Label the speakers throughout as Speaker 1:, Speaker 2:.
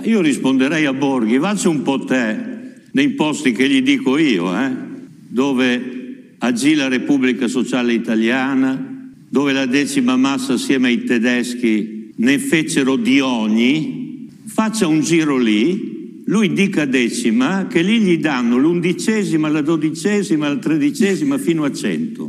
Speaker 1: io risponderei a Borghi, faccia un po' te nei posti che gli dico io, dove agì la Repubblica Sociale Italiana, dove la decima massa assieme ai tedeschi ne fecero di ogni, faccia un giro lì, lui dica decima, che lì gli danno l'11ª, la 12ª, la 13ª fino a 100.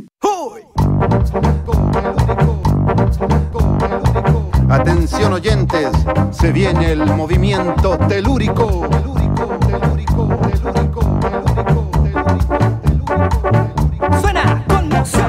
Speaker 2: Atención oyentes, se viene el movimiento telúrico.
Speaker 3: Suena conmoción.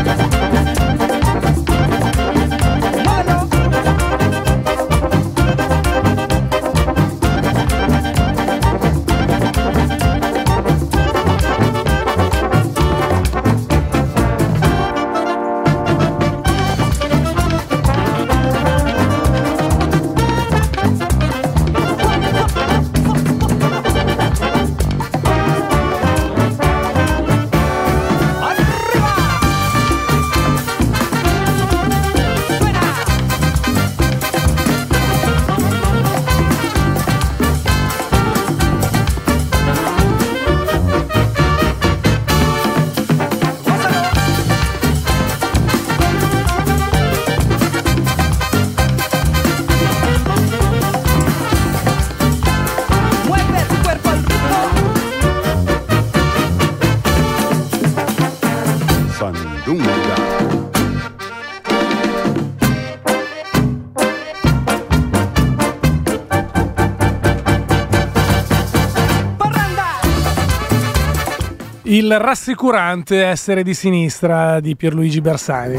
Speaker 4: Il rassicurante essere di sinistra di Pierluigi Bersani.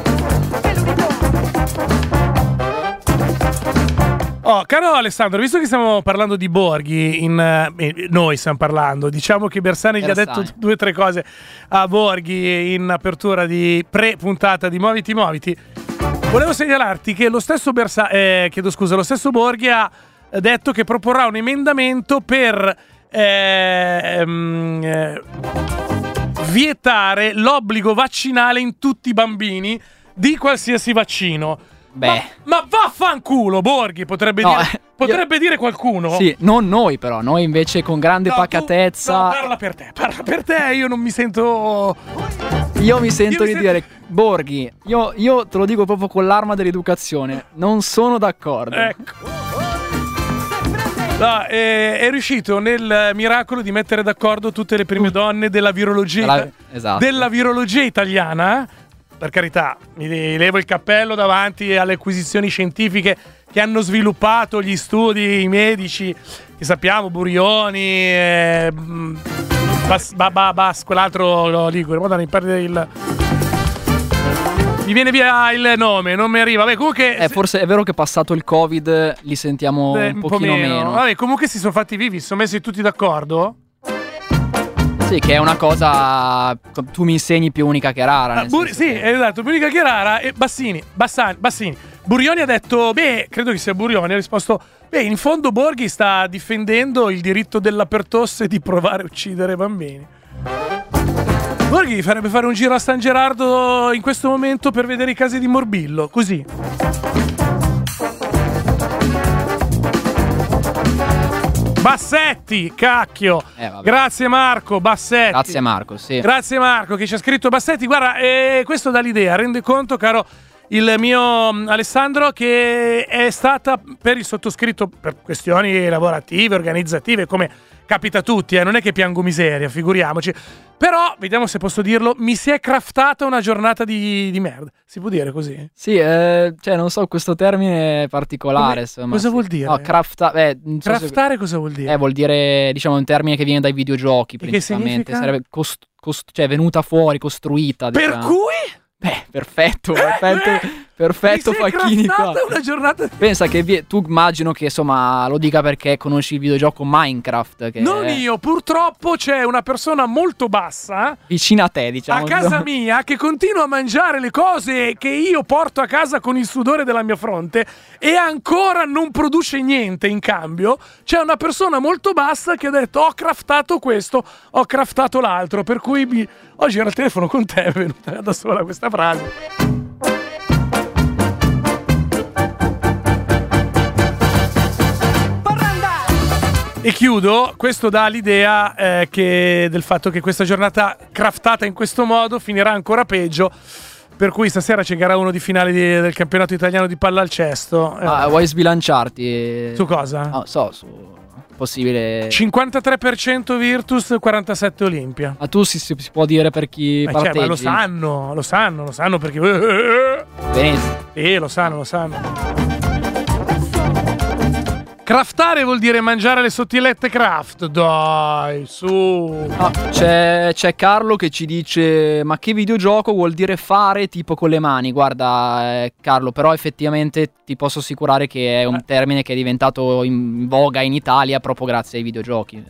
Speaker 4: Caro Alessandro, visto che stiamo parlando di Borghi, noi stiamo parlando, diciamo che Bersani gli ha detto 2 o 3 cose a Borghi in apertura di pre-puntata di Muoviti. Volevo segnalarti che lo stesso lo stesso Borghi ha detto che proporrà un emendamento per vietare l'obbligo vaccinale in tutti i bambini di qualsiasi vaccino. Ma vaffanculo, Borghi, potrebbe dire qualcuno?
Speaker 5: Sì, non noi però, noi invece con grande pacatezza.
Speaker 4: Parla per te, io non mi sento.
Speaker 5: Io mi sento di dire, Borghi, io te lo dico proprio con l'arma dell'educazione, non sono d'accordo.
Speaker 4: Ecco. No, è riuscito nel miracolo di mettere d'accordo tutte le prime donne della virologia, della virologia italiana. Per carità, mi levo il cappello davanti alle acquisizioni scientifiche che hanno sviluppato gli studi, i medici, che sappiamo, Burioni, quell'altro Ligure, mi perde il... Mi viene via il nome, non mi arriva. Vabbè, comunque
Speaker 5: forse è vero che passato il Covid li sentiamo un pochino meno.
Speaker 4: Vabbè, comunque si sono fatti vivi, si sono messi tutti d'accordo.
Speaker 5: Sì, che è una cosa, tu mi insegni, più unica che rara.
Speaker 4: Esatto, più unica che rara. E Bassini. Burioni ha detto, credo che sia Burioni, ha risposto, in fondo Borghi sta difendendo il diritto della pertosse di provare a uccidere bambini. Borghi farebbe fare un giro a San Gerardo in questo momento per vedere i casi di morbillo, così. Bassetti, cacchio. Grazie Marco, Bassetti.
Speaker 5: Grazie Marco, sì.
Speaker 4: Grazie Marco che ci ha scritto Bassetti. Guarda, questo dà l'idea, rende conto, caro il mio Alessandro, che è stata per il sottoscritto, per questioni lavorative, organizzative, come capita a tutti, non è che piango miseria, figuriamoci. Però, vediamo se posso dirlo, mi si è craftata una giornata di merda. Si può dire così?
Speaker 5: Sì, non so, questo termine particolare, insomma.
Speaker 4: Cosa vuol dire?
Speaker 5: No, craftare
Speaker 4: cosa vuol dire?
Speaker 5: Vuol dire, diciamo, un termine che viene dai videogiochi, principalmente.
Speaker 4: Che significa?
Speaker 5: Sarebbe venuta fuori, costruita.
Speaker 4: Per
Speaker 5: diciamo.
Speaker 4: cui?
Speaker 5: Perfetto Facchini qua.
Speaker 4: Una giornata.
Speaker 5: Pensa che tu immagino che insomma lo dica perché conosci il videogioco Minecraft che
Speaker 4: non io, purtroppo c'è una persona molto bassa
Speaker 5: vicina a te, diciamo,
Speaker 4: a casa mia, che continua a mangiare le cose che io porto a casa con il sudore della mia fronte e ancora non produce niente in cambio. C'è una persona molto bassa che ha detto: ho craftato questo, ho craftato l'altro. Per cui oggi ero al telefono con te, è venuta da sola questa frase. E chiudo, questo dà l'idea del fatto che questa giornata craftata in questo modo finirà ancora peggio, per cui stasera c'è gara 1 di finale del campionato italiano di palla al cesto.
Speaker 5: Vuoi sbilanciarti?
Speaker 4: Su cosa?
Speaker 5: No, su possibile
Speaker 4: 53% Virtus, 47 Olimpia.
Speaker 5: Ma tu si può dire per chi parteggi?
Speaker 4: Ma lo sanno perché
Speaker 5: Benissimo.
Speaker 4: sì, lo sanno. Craftare vuol dire mangiare le sottilette craft. Dai, su.
Speaker 5: No, c'è Carlo che ci dice: ma che videogioco vuol dire fare tipo con le mani? Guarda, Carlo, però effettivamente ti posso assicurare che è un termine che è diventato in voga in Italia proprio grazie ai videogiochi.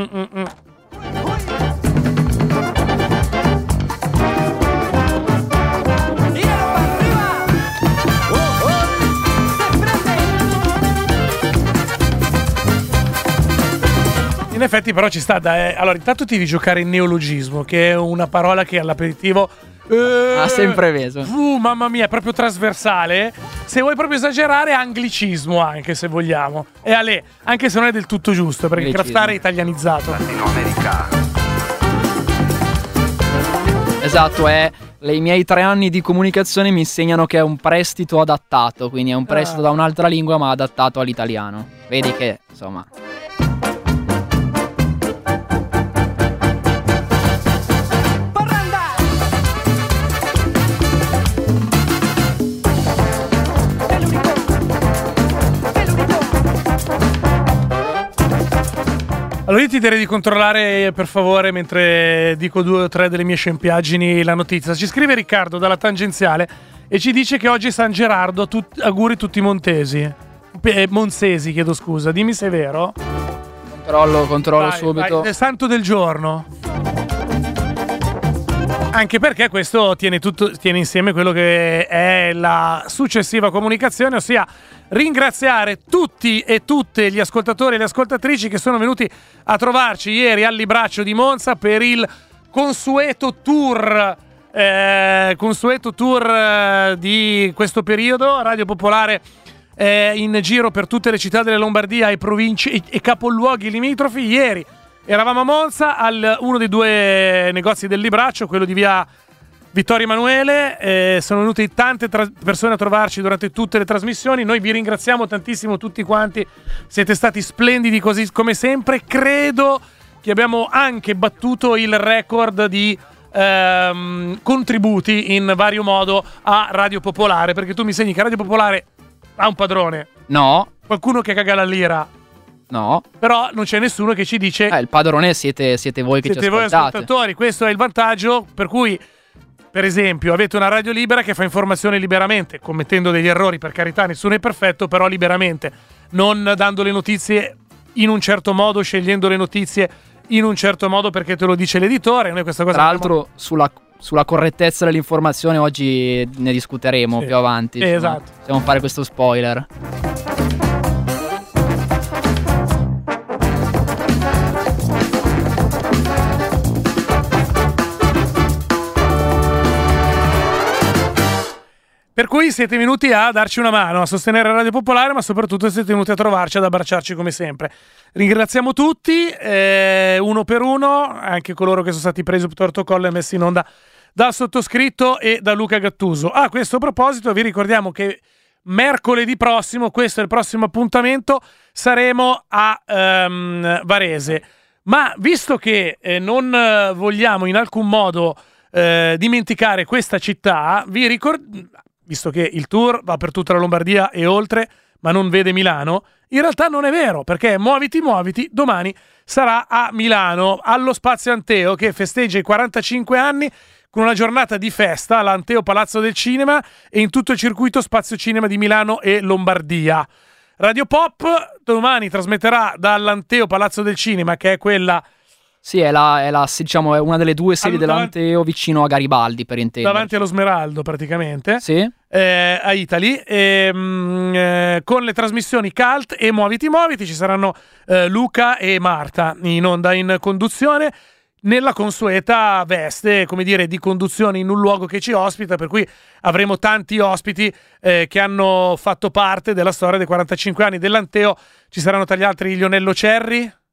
Speaker 4: In effetti però ci sta allora intanto ti devi giocare in neologismo, che è una parola che all'aperitivo
Speaker 5: ha sempre peso.
Speaker 4: Mamma mia, è proprio trasversale. Se vuoi proprio esagerare, anglicismo anche, se vogliamo. E anche se non è del tutto giusto, perché
Speaker 5: Anglicismo.
Speaker 4: craftare è italianizzato.
Speaker 2: Latinoamericano.
Speaker 5: Esatto, i miei 3 anni di comunicazione mi insegnano che è un prestito adattato, quindi è un prestito da un'altra lingua ma adattato all'italiano. Vedi che, insomma...
Speaker 4: Allora io ti direi di controllare per favore, mentre dico 2 o 3 delle mie scempiaggini, la notizia. Ci scrive Riccardo dalla tangenziale e ci dice che oggi è San Gerardo, auguri tutti i montesi. Monzesi, chiedo scusa, dimmi se è vero.
Speaker 5: Controllo subito.
Speaker 4: Vai, è santo del giorno. Anche perché questo tiene insieme quello che è la successiva comunicazione, ossia ringraziare tutti e tutte gli ascoltatori e le ascoltatrici che sono venuti a trovarci ieri al Libraccio di Monza per il consueto tour di questo periodo. Radio Popolare è in giro per tutte le città della Lombardia e province e capoluoghi limitrofi. Ieri eravamo a Monza uno dei 2 negozi del Libraccio, quello di via Vittorio Emanuele. Sono venute tante persone a trovarci durante tutte le trasmissioni. Noi vi ringraziamo tantissimo tutti quanti, siete stati splendidi così come sempre. Credo che abbiamo anche battuto il record di contributi in vario modo a Radio Popolare, perché tu mi segni che Radio Popolare ha un padrone.
Speaker 5: No.
Speaker 4: Qualcuno che caga la lira.
Speaker 5: No.
Speaker 4: Però non c'è nessuno che ci dice
Speaker 5: il padrone siete voi che
Speaker 4: siete
Speaker 5: ci
Speaker 4: voi
Speaker 5: ascoltate.
Speaker 4: ascoltatori. Questo è il vantaggio, per cui per esempio avete una radio libera che fa informazione liberamente, commettendo degli errori, per carità, nessuno è perfetto, però liberamente, non dando le notizie in un certo modo, scegliendo le notizie in un certo modo perché te lo dice l'editore. Noi questa cosa
Speaker 5: tra l'altro sulla correttezza dell'informazione oggi ne discuteremo più avanti.
Speaker 4: Esatto.
Speaker 5: Possiamo fare questo spoiler.
Speaker 4: Per cui siete venuti a darci una mano, a sostenere Radio Popolare, ma soprattutto siete venuti a trovarci, ad abbracciarci come sempre. Ringraziamo tutti, uno per uno, anche coloro che sono stati presi per torto collo e messi in onda dal sottoscritto e da Luca Gattuso. A questo proposito vi ricordiamo che mercoledì prossimo, questo è il prossimo appuntamento, saremo a Varese. Ma visto che non vogliamo in alcun modo dimenticare questa città, visto che il tour va per tutta la Lombardia e oltre, ma non vede Milano, in realtà non è vero, perché Muoviti domani sarà a Milano, allo Spazio Anteo, che festeggia i 45 anni con una giornata di festa all'Anteo Palazzo del Cinema e in tutto il circuito Spazio Cinema di Milano e Lombardia. Radio Pop domani trasmetterà dall'Anteo Palazzo del Cinema, che è quella...
Speaker 5: Sì, è diciamo, è una delle 2 sedi dell'Anteo vicino a Garibaldi, per intendere.
Speaker 4: Davanti allo Smeraldo, praticamente.
Speaker 5: Sì.
Speaker 4: A Italy. Con le trasmissioni Cult e Muoviti. Ci saranno Luca e Marta in onda in conduzione, nella consueta veste, come dire, di conduzione in un luogo che ci ospita, per cui avremo tanti ospiti che hanno fatto parte della storia dei 45 anni dell'Anteo. Ci saranno tra gli altri Lionello Cerri,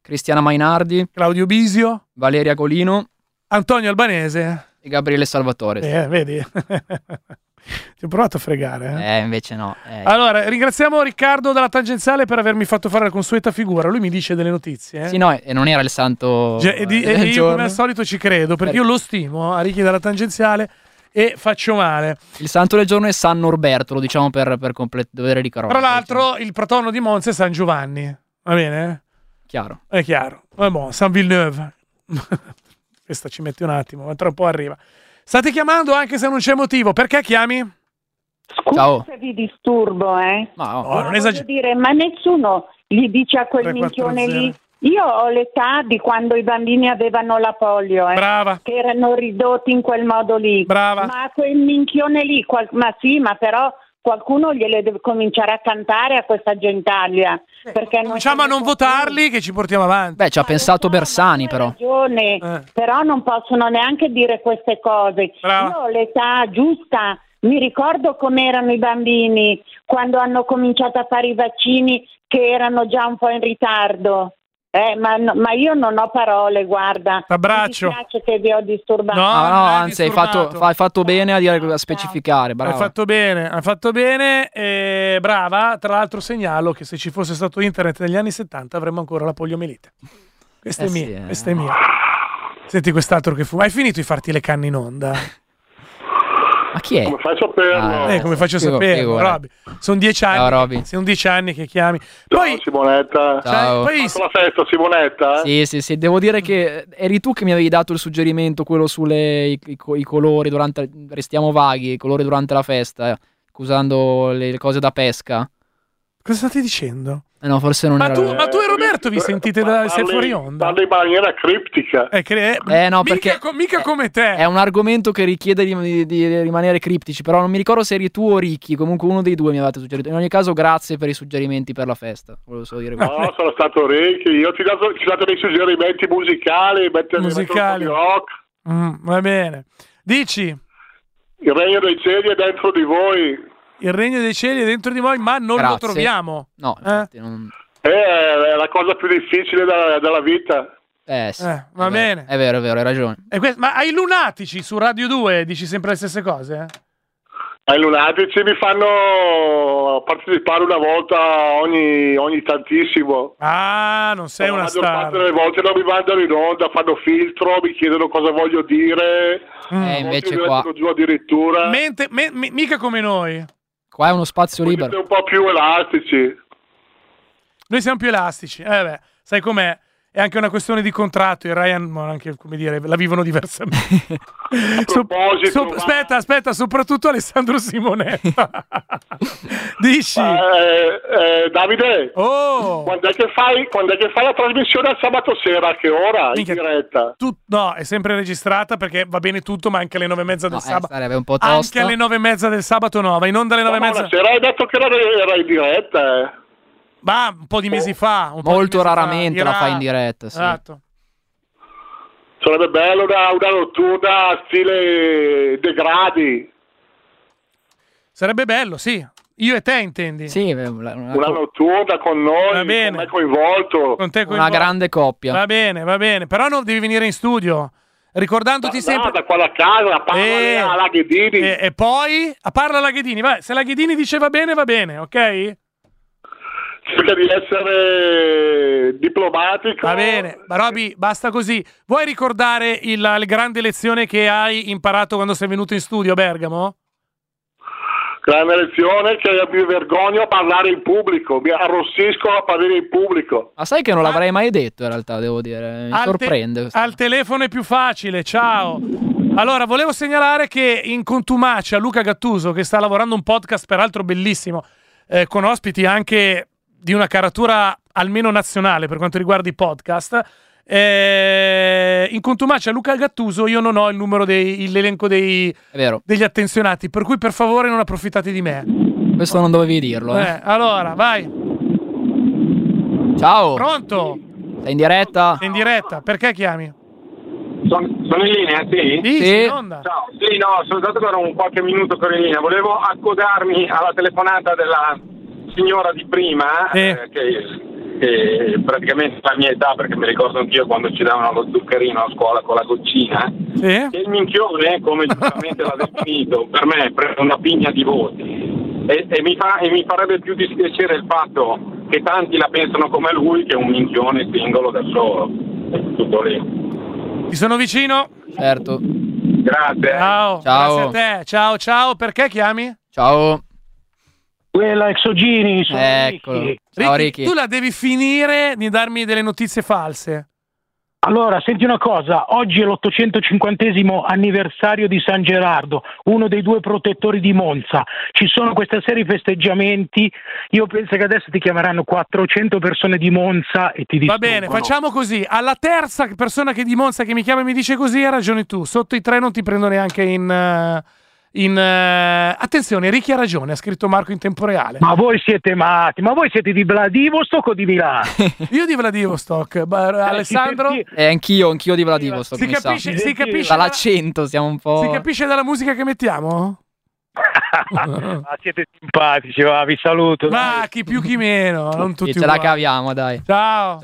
Speaker 5: Cristiana Mainardi,
Speaker 4: Claudio Bisio,
Speaker 5: Valeria Golino,
Speaker 4: Antonio Albanese
Speaker 5: e Gabriele Salvatore.
Speaker 4: vedi. Ti ho provato a fregare.
Speaker 5: Invece no.
Speaker 4: Allora, ringraziamo Riccardo dalla Tangenziale per avermi fatto fare la consueta figura. Lui mi dice delle notizie.
Speaker 5: Sì, no, e non era il santo
Speaker 4: E
Speaker 5: del
Speaker 4: io
Speaker 5: giorno.
Speaker 4: come al solito ci credo, perché io lo stimo a Ricky dalla Tangenziale e faccio male.
Speaker 5: Il santo del giorno è San Norberto, lo diciamo per dovere di cronaca.
Speaker 4: Tra l'altro, il patrono di Monza è San Giovanni. Va bene?
Speaker 5: Chiaro.
Speaker 4: È chiaro. Vabbè, San Villeneuve. Questa ci mette un attimo, ma tra un po' arriva. State chiamando anche se non c'è motivo. Perché chiami?
Speaker 6: Scusa
Speaker 5: Ciao.
Speaker 6: se vi disturbo,
Speaker 5: Ma
Speaker 4: No, non
Speaker 6: voglio
Speaker 4: esagero.
Speaker 6: dire, ma nessuno gli dice a quel
Speaker 4: 340.
Speaker 6: minchione lì. Io ho l'età di quando i bambini avevano la polio,
Speaker 4: Brava.
Speaker 6: che erano ridotti in quel modo lì.
Speaker 4: Brava.
Speaker 6: Ma a quel minchione lì, ma sì, ma però qualcuno gliele deve cominciare a cantare a questa gentaglia. Perché
Speaker 4: Cominciamo a non votarli che ci portiamo avanti.
Speaker 5: Beh, ci ha pensato Bersani, però.
Speaker 6: Ragione, però non possono neanche dire queste cose.
Speaker 4: Brava.
Speaker 6: Io ho l'età giusta, mi ricordo com'erano i bambini quando hanno cominciato a fare i vaccini, che erano già un po' in ritardo. Ma io non ho parole, guarda.
Speaker 4: T'abbraccio.
Speaker 6: Mi dispiace che vi ho disturbato.
Speaker 4: No,
Speaker 5: No,
Speaker 4: non hai
Speaker 5: anzi, hai
Speaker 4: disturbato.
Speaker 5: fatto bene a specificare. Bravo.
Speaker 4: Hai fatto bene, brava. Tra l'altro segnalo che se ci fosse stato internet negli anni 70 avremmo ancora la poliomielite. Questa è mia, questa è mia. Senti quest'altro che fuma. Hai finito di farti le canne in onda?
Speaker 5: Ma chi è?
Speaker 7: Come fai a saperlo?
Speaker 4: Come faccio a
Speaker 5: Figo,
Speaker 4: sapere?
Speaker 5: figo,
Speaker 4: Roby. Sono 10 anni.
Speaker 5: Ciao, Roby.
Speaker 4: Sono 10 anni che chiami.
Speaker 7: Ciao,
Speaker 4: Poi,
Speaker 7: Simonetta.
Speaker 5: Ciao.
Speaker 4: poi
Speaker 7: Hai fatto la festa, Simonetta?
Speaker 5: Sì, devo dire che eri tu che mi avevi dato il suggerimento, quello sulle i colori durante, restiamo vaghi, i colori durante la festa, usando le cose da pesca.
Speaker 4: cosa state dicendo?
Speaker 5: No, forse non
Speaker 4: Ma
Speaker 5: era...
Speaker 4: tu e Roberto vi sentite sei fuori onda?
Speaker 7: Parli in maniera criptica.
Speaker 5: no, perché
Speaker 4: mica come te.
Speaker 5: È un argomento che richiede di rimanere criptici, però non mi ricordo se eri tu o Ricky, comunque uno dei due mi avete suggerito. In ogni caso, grazie per i suggerimenti per la festa. Volevo solo dire questo.
Speaker 7: No, sono stato Ricky. Io ti ho dato dei suggerimenti musicali.
Speaker 4: Musicali.
Speaker 7: Rock.
Speaker 4: Va bene. Dici,
Speaker 7: Il regno dei cieli è dentro di voi.
Speaker 4: il regno dei cieli è dentro di voi, ma non lo
Speaker 5: Grazie.
Speaker 4: troviamo.
Speaker 5: No, infatti non...
Speaker 7: È la cosa più difficile della vita.
Speaker 5: Sì,
Speaker 4: Va bene.
Speaker 5: È vero, hai ragione.
Speaker 4: Ma ai lunatici su Radio 2 dici sempre le stesse cose?
Speaker 7: Ai lunatici mi fanno partecipare una volta ogni tantissimo.
Speaker 4: Ah, non sei una
Speaker 7: La maggior parte
Speaker 4: star.
Speaker 7: delle volte non mi mandano in onda, fanno filtro, mi chiedono cosa voglio dire.
Speaker 5: Invece
Speaker 7: Molti
Speaker 5: qua,
Speaker 7: mettono giù addirittura.
Speaker 4: Mica come noi.
Speaker 5: qua è uno spazio
Speaker 7: Voi
Speaker 5: libero.
Speaker 7: siete un po' più elastici.
Speaker 4: Noi siamo più elastici. Beh, sai com'è? È anche una questione di contratto. I Ryan, anche, come dire, la vivono diversamente.
Speaker 7: proposito,
Speaker 4: Aspetta, soprattutto Alessandro Simonetta. Dici?
Speaker 7: Davide,
Speaker 4: Oh!
Speaker 7: quando è che fai la trasmissione al sabato sera? A che ora?
Speaker 4: Minchia.
Speaker 7: In diretta?
Speaker 4: No, è sempre registrata perché va bene tutto, ma anche alle 9:30 del sabato.
Speaker 5: Sarebbe un po' tosta.
Speaker 4: Anche alle 9:30 del sabato no, va in onda alle 9:30.
Speaker 7: Ma sera hai detto che era in diretta,
Speaker 4: Ma un po' di mesi fa.
Speaker 5: Molto raramente la fai in diretta, sì.
Speaker 4: Esatto.
Speaker 7: Sarebbe bello una notturna stile De Gradi.
Speaker 4: Sarebbe bello, sì. Io e te intendi?
Speaker 5: Sì,
Speaker 7: Una notturna con noi,
Speaker 4: Va bene.
Speaker 7: con me coinvolto.
Speaker 4: Con te
Speaker 5: una
Speaker 4: coinvolto.
Speaker 5: grande coppia.
Speaker 4: Va bene. Però non devi venire in studio. Ricordandoti sempre...
Speaker 7: Da qua da casa, parla alla Ghedini.
Speaker 4: E poi parla alla Ghedini. Vai, se la Ghedini dice va bene, ok?
Speaker 7: Cerca di essere diplomatico.
Speaker 4: Va bene, ma Roby, basta così. Vuoi ricordare la grande lezione che hai imparato quando sei venuto in studio a Bergamo?
Speaker 7: Grande lezione che mi vergogno a parlare in pubblico, mi arrossisco a parlare in pubblico.
Speaker 5: Ma sai che non l'avrei mai detto in realtà, devo dire. Mi sorprende. questa
Speaker 4: Al telefono è più facile, ciao. Allora, volevo segnalare che in contumacia Luca Gattuso, che sta lavorando un podcast peraltro bellissimo, con ospiti anche di una caratura almeno nazionale per quanto riguarda i podcast, in contumacia Luca Gattuso io non ho il numero l'elenco
Speaker 5: È vero,
Speaker 4: degli attenzionati, per cui per favore non approfittate di me.
Speaker 5: questo non dovevi dirlo.
Speaker 4: Allora, vai.
Speaker 5: Ciao,
Speaker 4: Pronto?
Speaker 5: sei in diretta?
Speaker 4: Sei in diretta, perché chiami?
Speaker 8: Sono in linea, sì?
Speaker 4: Sì,
Speaker 5: Sì.
Speaker 4: in onda.
Speaker 8: Ciao, sì, no, sono stato per un qualche minuto per in linea. Volevo accodarmi alla telefonata della signora di prima,
Speaker 4: Sì.
Speaker 8: che praticamente la mia età, perché mi ricordo anch'io quando ci davano lo zuccherino a scuola con la goccina, che il minchione, come giustamente l'ha definito, per me prende una pigna di voti e mi farebbe più dispiacere il fatto che tanti la pensano come lui che un minchione singolo da solo. Tutto lì.
Speaker 4: Ti sono vicino?
Speaker 5: Certo.
Speaker 8: Grazie.
Speaker 5: Ciao.
Speaker 4: Grazie a te. Ciao. Perché chiami?
Speaker 5: Ciao.
Speaker 9: Quella Exogini, sono
Speaker 5: Eccolo.
Speaker 9: Ricky.
Speaker 5: Ciao Ricky.
Speaker 4: Tu la devi finire di darmi delle notizie false.
Speaker 9: Allora, senti una cosa, oggi è l'850° anniversario di San Gerardo, uno dei 2 protettori di Monza. Ci sono questa serie di festeggiamenti, io penso che adesso ti chiameranno 400 persone di Monza e ti distruggono.
Speaker 4: Va bene, facciamo così. Alla terza persona che di Monza che mi chiama e mi dice così, hai ragione tu. Sotto i 3 non ti prendo neanche attenzione, Ricky ha ragione, ha scritto Marco in tempo reale.
Speaker 9: Ma voi siete matti, ma voi siete di Vladivostok o di Milano?
Speaker 4: Io di Vladivostok, Alessandro?
Speaker 5: Anch'io di Vladivostok.
Speaker 4: Si capisce
Speaker 5: dall'accento siamo un po'.
Speaker 4: Si capisce dalla musica che mettiamo?
Speaker 9: Ma siete simpatici, vi saluto.
Speaker 4: Ma chi più chi meno, non tutti
Speaker 5: ce la caviamo, dai.
Speaker 4: Ciao.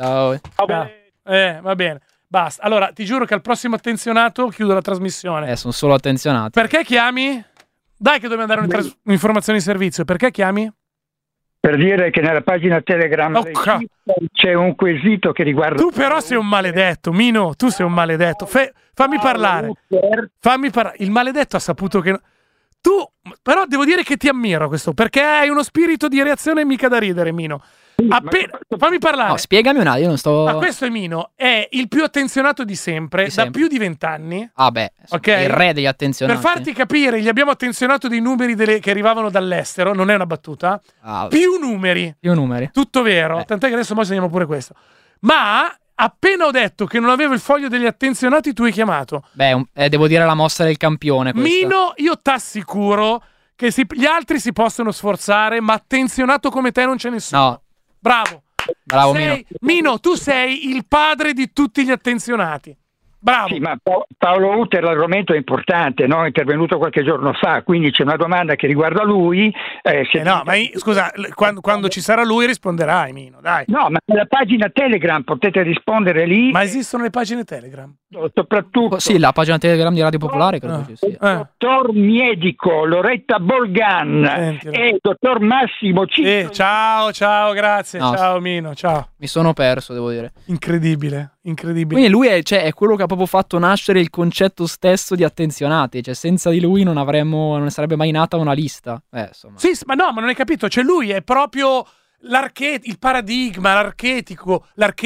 Speaker 4: Va bene. Basta. Allora, ti giuro che al prossimo attenzionato chiudo la trasmissione.
Speaker 5: Sono solo attenzionati.
Speaker 4: Perché chiami? Dai che dobbiamo dare un'informazione di servizio. Perché chiami?
Speaker 10: Per dire che nella pagina Telegram c'è un quesito che riguarda...
Speaker 4: Tu però sei un maledetto, Mino, tu sei un maledetto. Fammi parlare. Il maledetto ha saputo che... Tu, però devo dire che ti ammiro questo, perché hai uno spirito di reazione mica da ridere, Mino. Fammi parlare.
Speaker 5: No, spiegami un attimo, io non sto...
Speaker 4: Ma questo è Mino, è il più attenzionato di sempre, da più di 20 anni.
Speaker 5: Ah beh,
Speaker 4: okay?
Speaker 5: Il re degli attenzionati.
Speaker 4: Per farti capire, gli abbiamo attenzionato dei numeri che arrivavano dall'estero, non è una battuta. Più numeri. Tutto vero, tant'è che adesso segniamo pure questo. Ma appena ho detto che non avevo il foglio degli attenzionati, tu hai chiamato.
Speaker 5: Beh, devo dire la mossa del campione questa.
Speaker 4: Mino, io t'assicuro che gli altri si possono sforzare, ma attenzionato come te non c'è nessuno.
Speaker 5: No.
Speaker 4: Bravo
Speaker 5: Mino.
Speaker 4: Mino, tu sei il padre di tutti gli attenzionati. Bravo.
Speaker 10: Sì, ma Paolo Uter l'argomento è importante, no? È intervenuto qualche giorno fa, quindi c'è una domanda che riguarda lui.
Speaker 4: Scusa, quando ci sarà lui risponderai, Mino, dai.
Speaker 10: No, ma nella pagina Telegram potete rispondere lì.
Speaker 4: Ma esistono le pagine Telegram?
Speaker 10: Soprattutto.
Speaker 5: Sì, la pagina Telegram di Radio Popolare credo ci sia.
Speaker 10: Dottor Medico Loretta Bolgan e dottor Massimo Ciccio.
Speaker 4: Ciao, grazie. No, ciao Mino, ciao.
Speaker 5: Mi sono perso, devo dire.
Speaker 4: Incredibile.
Speaker 5: Quindi lui è quello che ha proprio fatto nascere il concetto stesso di attenzionati, cioè senza di lui non ne sarebbe mai nata una lista. Insomma.
Speaker 4: Sì, ma non hai capito, cioè lui è proprio il paradigma, l'archetipo,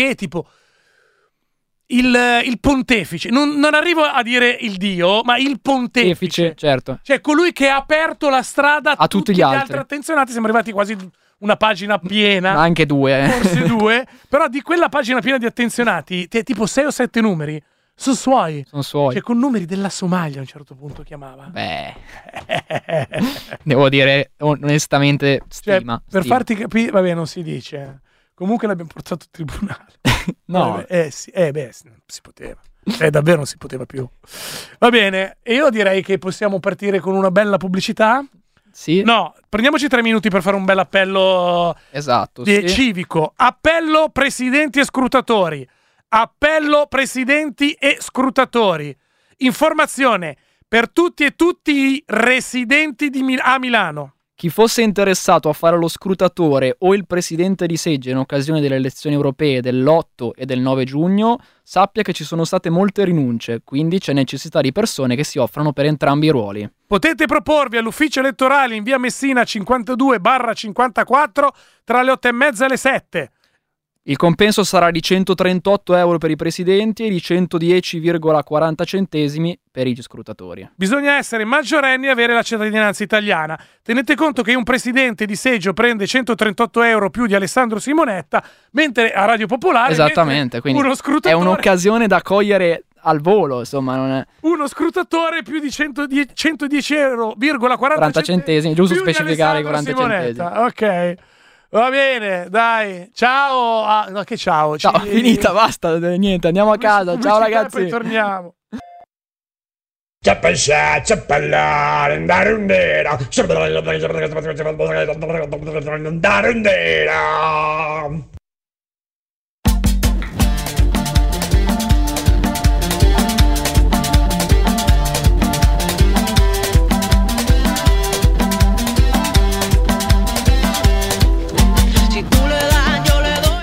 Speaker 4: il pontefice. Non arrivo a dire il dio, ma il pontefice.
Speaker 5: Certo.
Speaker 4: Cioè colui che ha aperto la strada
Speaker 5: a tutti gli altri
Speaker 4: attenzionati. Siamo arrivati quasi una pagina piena,
Speaker 5: anche 2,
Speaker 4: forse 2, però di quella pagina piena di attenzionati tipo 6 o 7 numeri sono suoi, cioè con numeri della Somalia a un certo punto chiamava.
Speaker 5: Beh, devo dire onestamente stima.
Speaker 4: Per farti capire, vabbè, non si dice, comunque l'abbiamo portato a tribunale.
Speaker 5: No,
Speaker 4: si poteva, davvero non si poteva più. Va bene, e io direi che possiamo partire con una bella pubblicità.
Speaker 5: Sì.
Speaker 4: No, prendiamoci 3 minuti per fare un bel appello civico. Appello presidenti e scrutatori. Appello presidenti e scrutatori. Informazione per tutti e tutti i residenti a Milano.
Speaker 5: Chi fosse interessato a fare lo scrutatore o il presidente di seggio in occasione delle elezioni europee dell'8 e del 9 giugno sappia che ci sono state molte rinunce, quindi c'è necessità di persone che si offrano per entrambi i ruoli.
Speaker 4: Potete proporvi all'ufficio elettorale in via Messina 52/54 tra le 8:30 e le 7.
Speaker 5: Il compenso sarà di 138 euro per i presidenti e di 110,40 centesimi per i scrutatori.
Speaker 4: Bisogna essere maggiorenni e avere la cittadinanza italiana. Tenete conto che un presidente di seggio prende 138 euro più di Alessandro Simonetta, mentre a Radio Popolare
Speaker 5: esattamente, quindi
Speaker 4: uno scrutatore
Speaker 5: è un'occasione da cogliere al volo, insomma, non è...
Speaker 4: Uno scrutatore più di 110 euro, 40
Speaker 5: centesimi, giusto specificare i 40 centesimi.
Speaker 4: Ok. Va bene, dai. Ciao. No, che ciao.
Speaker 5: Ciao, finita, basta, niente, andiamo a casa. Ciao ragazzi.
Speaker 4: Poi torniamo.
Speaker 11: Andare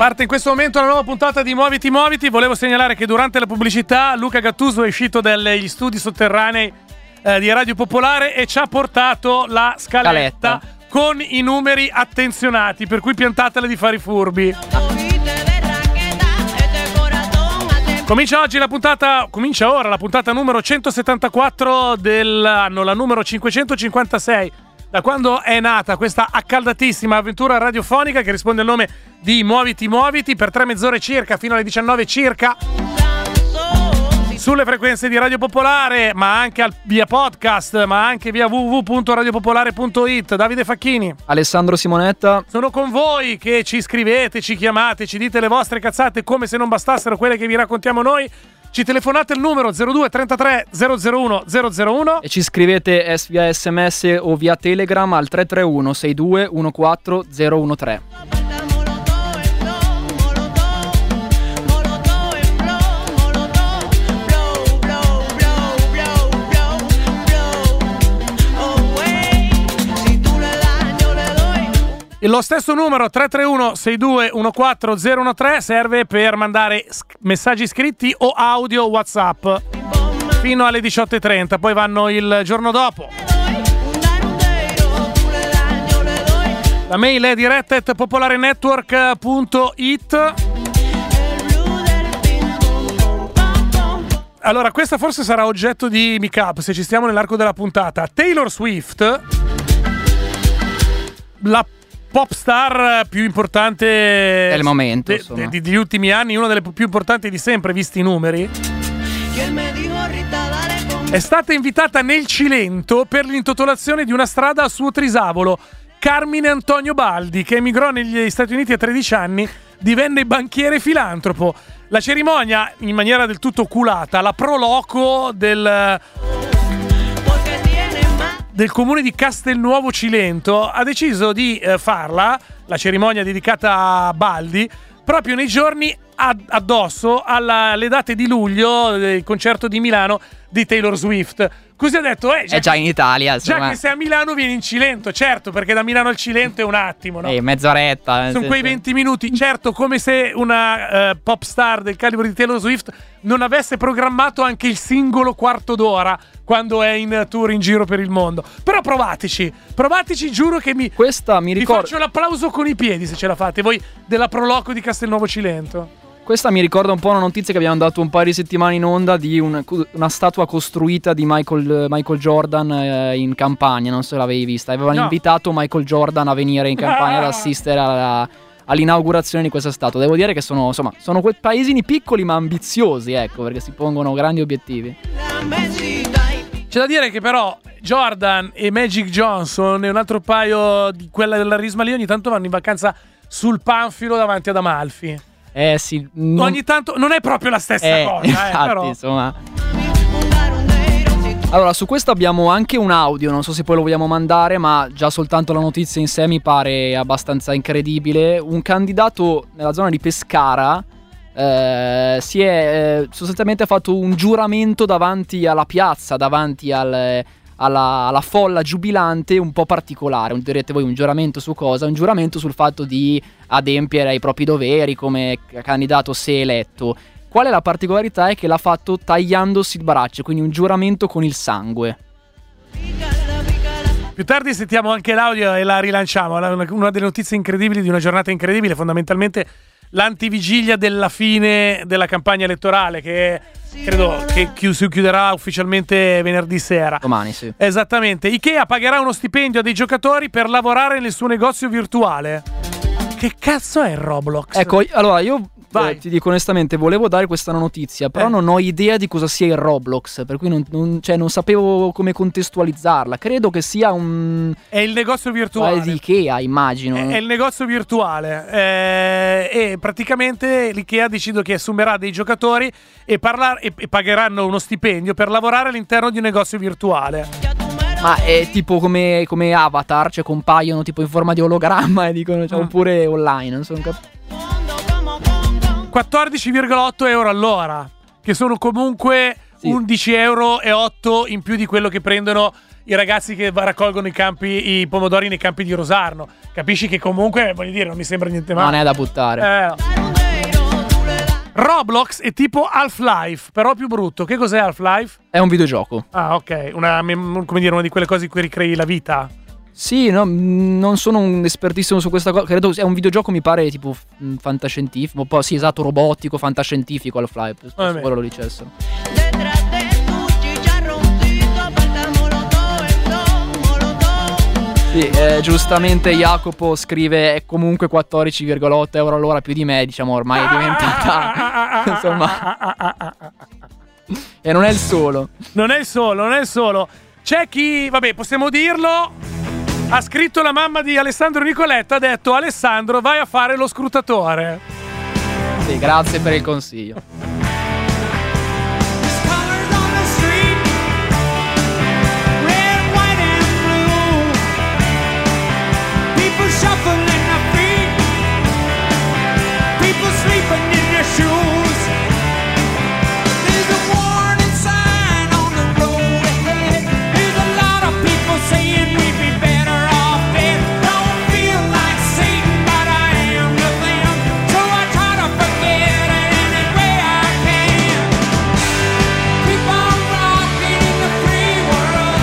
Speaker 4: Parte in questo momento la nuova puntata di Muoviti Muoviti. Volevo segnalare che durante la pubblicità Luca Gattuso è uscito dagli studi sotterranei di Radio Popolare e ci ha portato la scaletta con i numeri attenzionati, per cui piantatela di fare i furbi. Comincia ora la puntata numero 174 dell'anno, la numero 556. Da quando è nata questa accaldatissima avventura radiofonica che risponde al nome di Muoviti Muoviti, per 3 mezz'ore circa, fino alle 19 circa, sulle frequenze di Radio Popolare, ma anche via podcast, ma anche via www.radiopopolare.it. Davide Facchini,
Speaker 5: Alessandro Simonetta.
Speaker 4: Sono con voi che ci scrivete, ci chiamate, ci dite le vostre cazzate come se non bastassero quelle che vi raccontiamo noi. Ci telefonate il numero 02 33 001 001
Speaker 5: e ci scrivete via SMS o via Telegram al 331 62 14 013.
Speaker 4: Lo stesso numero 331 62 14 013 serve per mandare messaggi scritti o audio WhatsApp fino alle 18:30, poi vanno il giorno dopo. La mail è diretta@popolarenetwork.it. Allora, questa forse sarà oggetto di meetup se ci stiamo nell'arco della puntata. Taylor Swift, la pop star più importante
Speaker 5: del momento,
Speaker 4: degli ultimi anni, una delle più importanti di sempre, visti i numeri, è stata invitata nel Cilento per l'intitolazione di una strada al suo trisavolo. Carmine Antonio Baldi, che emigrò negli Stati Uniti a 13 anni, divenne banchiere filantropo. La cerimonia, in maniera del tutto oculata, la pro loco del comune di Castelnuovo Cilento ha deciso di farla, la cerimonia dedicata a Baldi, proprio nei giorni addosso alle date di luglio del concerto di Milano di Taylor Swift. Così ha detto,
Speaker 5: è già in Italia,
Speaker 4: già che sei a Milano vieni in Cilento, certo, perché da Milano al Cilento è un attimo, no?
Speaker 5: Mezz'oretta.
Speaker 4: Sono quei 20 minuti, certo, come se una pop star del calibro di Taylor Swift non avesse programmato anche il singolo quarto d'ora quando è in tour in giro per il mondo. Però provateci, giuro che vi faccio l'applauso con i piedi se ce la fate, voi della Proloco di Castelnuovo Cilento.
Speaker 5: Questa mi ricorda un po' una notizia che abbiamo dato un paio di settimane in onda di una statua costruita di Michael Jordan in Campania, non so se l'avevi vista. Avevano invitato Michael Jordan a venire in Campania ad assistere all'inaugurazione di questa statua. Devo dire che sono quei paesini piccoli ma ambiziosi, ecco, perché si pongono grandi obiettivi.
Speaker 4: C'è da dire che però Jordan e Magic Johnson e un altro paio di quella della Risma lì ogni tanto vanno in vacanza sul Panfilo davanti ad Amalfi.
Speaker 5: Sì.
Speaker 4: Ogni tanto non è proprio la stessa cosa,
Speaker 5: infatti,
Speaker 4: però.
Speaker 5: Insomma. Allora, su questo abbiamo anche un audio, non so se poi lo vogliamo mandare, ma già soltanto la notizia in sé mi pare abbastanza incredibile. Un candidato nella zona di Pescara si è sostanzialmente fatto un giuramento davanti alla piazza, davanti alla folla giubilante, un po' particolare. Direte voi, un giuramento su cosa? Un giuramento sul fatto di adempiere ai propri doveri come candidato se eletto. Qual è la particolarità? È che l'ha fatto tagliandosi il braccio, quindi un giuramento con il sangue.
Speaker 4: Più tardi sentiamo anche l'audio e la rilanciamo. Una delle notizie incredibili di una giornata incredibile, fondamentalmente l'antivigilia della fine della campagna elettorale, che credo che si chiuderà ufficialmente venerdì sera.
Speaker 5: Domani, sì.
Speaker 4: Esattamente. Ikea pagherà uno stipendio a dei giocatori per lavorare nel suo negozio virtuale. Che cazzo è Roblox?
Speaker 5: Ecco, allora io ti dico onestamente, volevo dare questa notizia, però non ho idea di cosa sia il Roblox, per cui non sapevo come contestualizzarla. Credo che sia
Speaker 4: è il negozio virtuale
Speaker 5: di Ikea, immagino.
Speaker 4: È il negozio virtuale e praticamente l'Ikea decide che assumerà dei giocatori e pagheranno uno stipendio per lavorare all'interno di un negozio virtuale.
Speaker 5: Ma è tipo come Avatar, cioè compaiono tipo in forma di ologramma e dicono oppure online, non so.
Speaker 4: 14,8 euro all'ora, che sono comunque 11,08 euro in più di quello che prendono i ragazzi che raccolgono i pomodori nei campi di Rosarno. Capisci che comunque, voglio dire, non mi sembra niente male.
Speaker 5: Non è da buttare.
Speaker 4: Roblox è tipo Half-Life, però più brutto. Che cos'è Half-Life?
Speaker 5: È un videogioco.
Speaker 4: Ah, ok. Una di quelle cose in cui ricrei la vita.
Speaker 5: Sì, no, non sono un espertissimo su questa cosa. Credo sia un videogioco, mi pare, tipo fantascientifico. Poi sì, esatto, robotico, fantascientifico, Half-Life. Spero quello lo dicessero. Sì, giustamente Jacopo scrive è comunque 14,8 euro all'ora più di me, diciamo ormai è diventata insomma. E non è il solo.
Speaker 4: Non è il solo. C'è chi, vabbè, possiamo dirlo, ha scritto la mamma di Alessandro Nicoletta, ha detto: Alessandro, vai a fare lo scrutatore.
Speaker 5: Sì, grazie per il consiglio.
Speaker 11: Shuffling their feet, people sleeping in their shoes. There's a warning sign on the road ahead. There's a lot of people saying we'd be better off dead. Don't feel like Satan, but I am to them. So I try to forget it any way I can. Keep on rocking in the free world.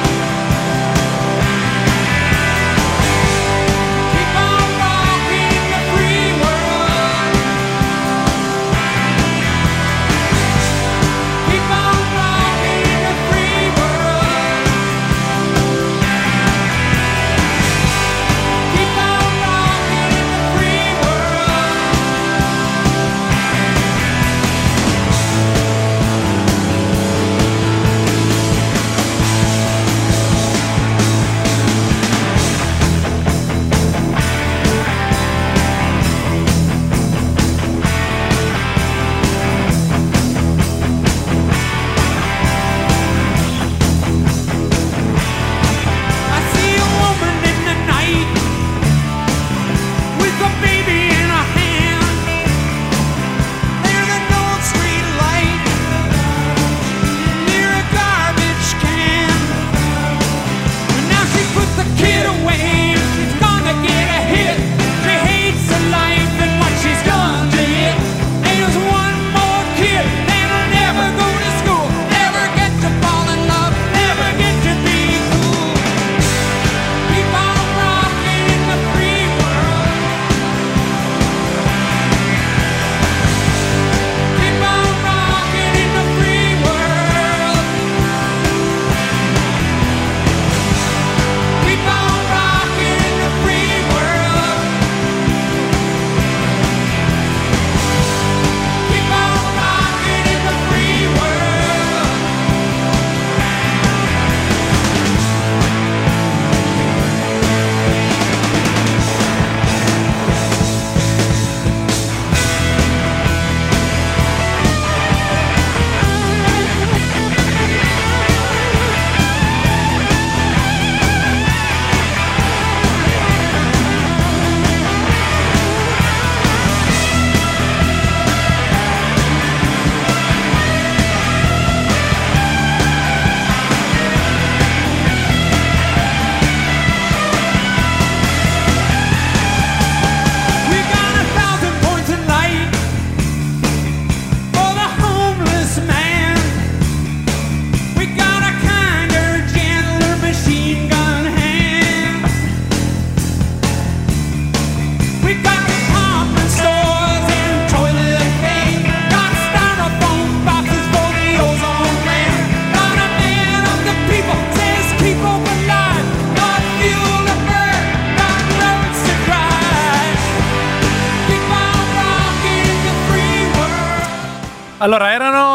Speaker 4: Allora,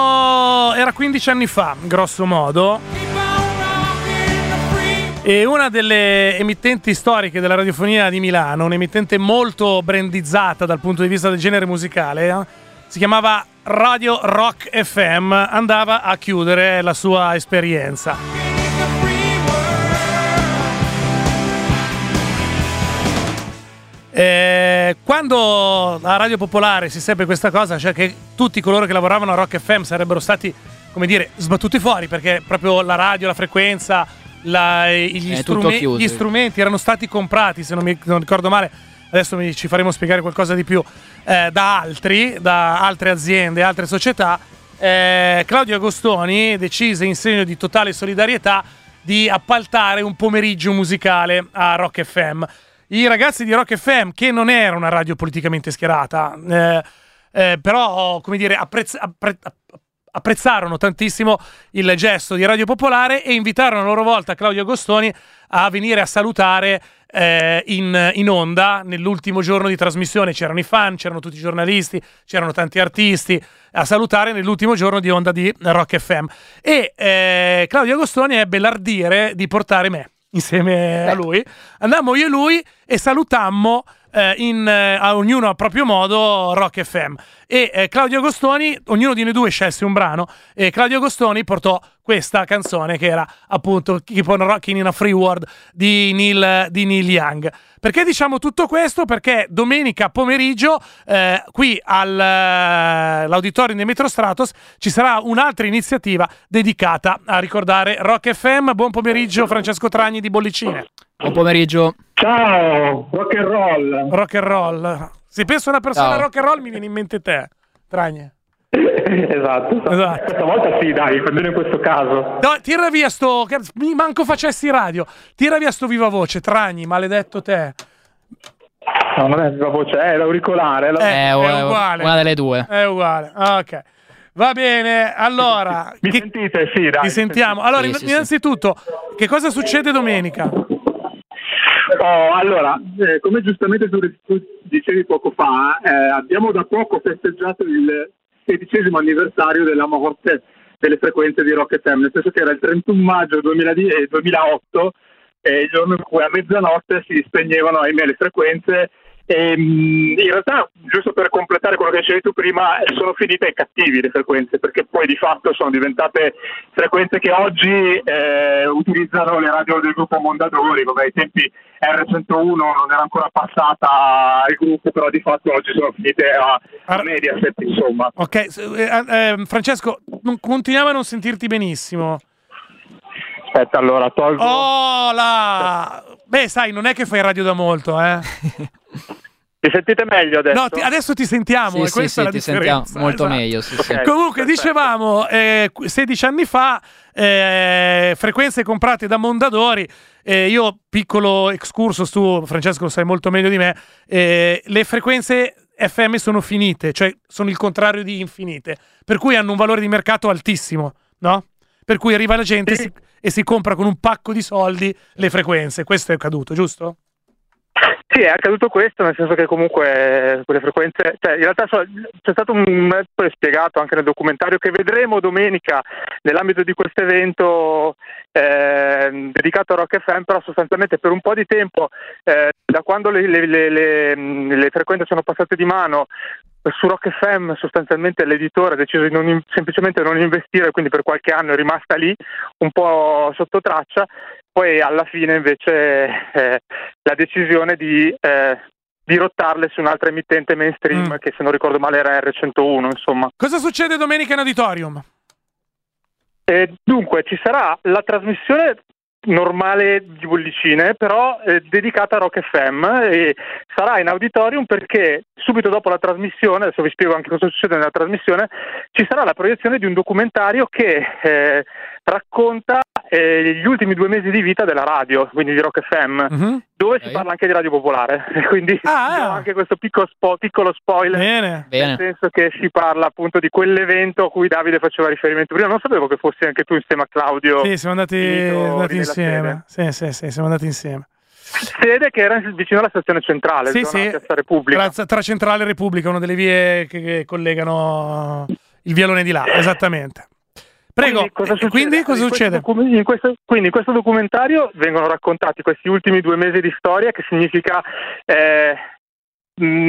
Speaker 4: era 15 anni fa, grosso modo, e una delle emittenti storiche della radiofonia di Milano, un'emittente molto brandizzata dal punto di vista del genere musicale, si chiamava Radio Rock FM, andava a chiudere la sua esperienza. Quando a Radio Popolare si seppe questa cosa, cioè che tutti coloro che lavoravano a Rock FM sarebbero stati, come dire, sbattuti fuori, perché proprio la radio, la frequenza
Speaker 5: chiuso.
Speaker 4: Gli strumenti erano stati comprati, se non ricordo male, adesso ci faremo spiegare qualcosa di più, da altre aziende, altre società. Claudio Agostoni decise, in segno di totale solidarietà, di appaltare un pomeriggio musicale a Rock FM. I ragazzi di Rock FM, che non era una radio politicamente schierata, però, come dire, apprezzarono tantissimo il gesto di Radio Popolare e invitarono a loro volta Claudio Agostoni a venire a salutare in onda nell'ultimo giorno di trasmissione. C'erano i fan, c'erano tutti i giornalisti, c'erano tanti artisti a salutare nell'ultimo giorno di onda di Rock FM, e Claudio Agostoni ebbe l'ardire di portare me insieme a lui. Andammo io e lui e salutammo a ognuno a proprio modo Rock FM, e Claudio Agostoni, ognuno di noi due scelse un brano, e Claudio Agostoni portò questa canzone che era appunto Keep on Rocking in a Free World di Neil Young. Perché diciamo tutto questo? Perché domenica pomeriggio qui all'auditorium di Metro Stratos ci sarà un'altra iniziativa dedicata a ricordare Rock FM. Buon pomeriggio Francesco Tragni di Bollicine.
Speaker 5: Buon pomeriggio.
Speaker 12: Ciao, rock and roll.
Speaker 4: Rock and roll. Se penso a una persona rock and roll mi viene in mente te, Tragni.
Speaker 12: Esatto. Questa volta sì, dai, almeno in questo caso.
Speaker 4: No, tira via manco facessi radio. Tira via sto viva voce, Tragni, maledetto te.
Speaker 12: No, non è viva voce, è l'auricolare.
Speaker 4: È uguale.
Speaker 5: Una delle due.
Speaker 4: È uguale. Ok. Va bene, allora.
Speaker 12: Mi sentite? Sì, dai.
Speaker 4: Ti sentiamo. Allora, innanzitutto, che cosa succede domenica?
Speaker 12: Allora, come giustamente tu dicevi poco fa, abbiamo da poco festeggiato il 16° anniversario della morte delle frequenze di Rock FM, nel senso che era il 31 maggio 2008, il giorno in cui a mezzanotte si spegnevano, ahimè, le frequenze. E, in realtà, giusto per completare quello che dicevi tu prima, sono finite ai cattivi le frequenze, perché poi di fatto sono diventate frequenze che oggi utilizzano le radio del gruppo Mondadori, come ai tempi R101 non era ancora passata al gruppo, però di fatto oggi sono finite a Mediaset, insomma.
Speaker 4: Ok, Francesco, continuiamo a non sentirti benissimo.
Speaker 12: Aspetta, allora tolgo.
Speaker 4: Beh, sai, non è che fai radio da molto,
Speaker 12: Mi sentite meglio adesso?
Speaker 4: No, adesso ti sentiamo, e questa è la differenza.
Speaker 5: Sentiamo molto meglio, sì, sì.
Speaker 4: Comunque, dicevamo, 16 anni fa, frequenze comprate da Mondadori. Io, piccolo excursus, tu, Francesco, lo sai molto meglio di me, le frequenze FM sono finite, cioè sono il contrario di infinite, per cui hanno un valore di mercato altissimo, no? Per cui arriva la gente e si compra con un pacco di soldi le frequenze. Questo è accaduto, giusto?
Speaker 12: Sì, è accaduto questo, nel senso che comunque quelle frequenze, cioè in realtà c'è stato un metodo spiegato anche nel documentario che vedremo domenica nell'ambito di questo evento dedicato a Rock FM, però sostanzialmente per un po' di tempo, da quando le frequenze sono passate di mano su Rock FM, sostanzialmente l'editore ha deciso di semplicemente non investire, quindi per qualche anno è rimasta lì un po' sotto traccia. Poi alla fine invece la decisione di dirottarle su un'altra emittente mainstream che, se non ricordo male, era R101, insomma.
Speaker 4: Cosa succede domenica in auditorium?
Speaker 12: Dunque ci sarà la trasmissione normale di Bollicine, però dedicata a Rock FM, e sarà in auditorium perché subito dopo la trasmissione, adesso vi spiego anche cosa succede nella trasmissione, ci sarà la proiezione di un documentario che racconta gli ultimi 2 mesi di vita della radio, quindi di Rock FM, dove si parla anche di Radio Popolare, quindi anche questo piccolo spoiler.
Speaker 5: Bene.
Speaker 12: Nel senso che si parla appunto di quell'evento a cui Davide faceva riferimento prima. Non sapevo che fossi anche tu insieme a Claudio.
Speaker 4: Sì, siamo andati insieme. Sì, siamo andati insieme.
Speaker 12: Sede che era vicino alla stazione centrale, Piazza Repubblica.
Speaker 4: Tra Centrale e Repubblica, una delle vie che collegano il vialone di là, esattamente. Prego, quindi cosa succede?
Speaker 12: Quindi in questo documentario vengono raccontati questi ultimi 2 mesi di storia, che significa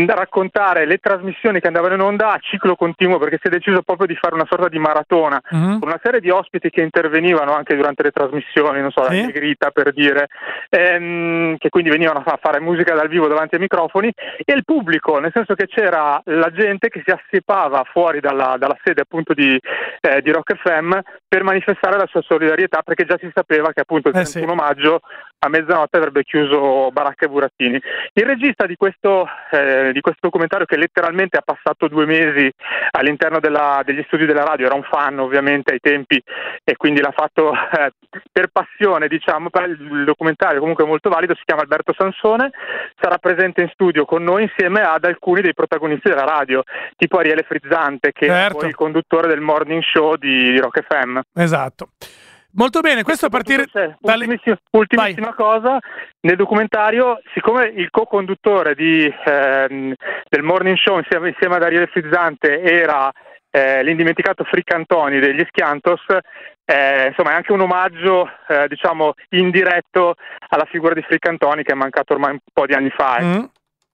Speaker 12: raccontare le trasmissioni che andavano in onda a ciclo continuo, perché si è deciso proprio di fare una sorta di maratona con una serie di ospiti che intervenivano anche durante le trasmissioni, non so, la Negrita per dire, che quindi venivano a fare musica dal vivo davanti ai microfoni, e il pubblico, nel senso che c'era la gente che si assiepava fuori dalla sede appunto di Rock FM per manifestare la sua solidarietà, perché già si sapeva che appunto il 31 maggio a mezzanotte avrebbe chiuso Baracca e Burattini. Il regista di questo documentario, che letteralmente ha passato 2 mesi all'interno degli studi della radio, era un fan ovviamente ai tempi e quindi l'ha fatto per passione, diciamo. Il documentario comunque è molto valido, si chiama Alberto Sansone, sarà presente in studio con noi insieme ad alcuni dei protagonisti della radio, tipo Ariele Frizzante, che è poi il conduttore del morning show di Rock FM.
Speaker 4: Esatto. Molto bene, questo a partire
Speaker 12: ultimissima cosa, nel documentario, siccome il co-conduttore del morning show insieme ad Ariele Frizzante era l'indimenticato Fricantoni degli Schiantos, insomma è anche un omaggio diciamo indiretto alla figura di Fricantoni, che è mancato ormai un po' di anni fa.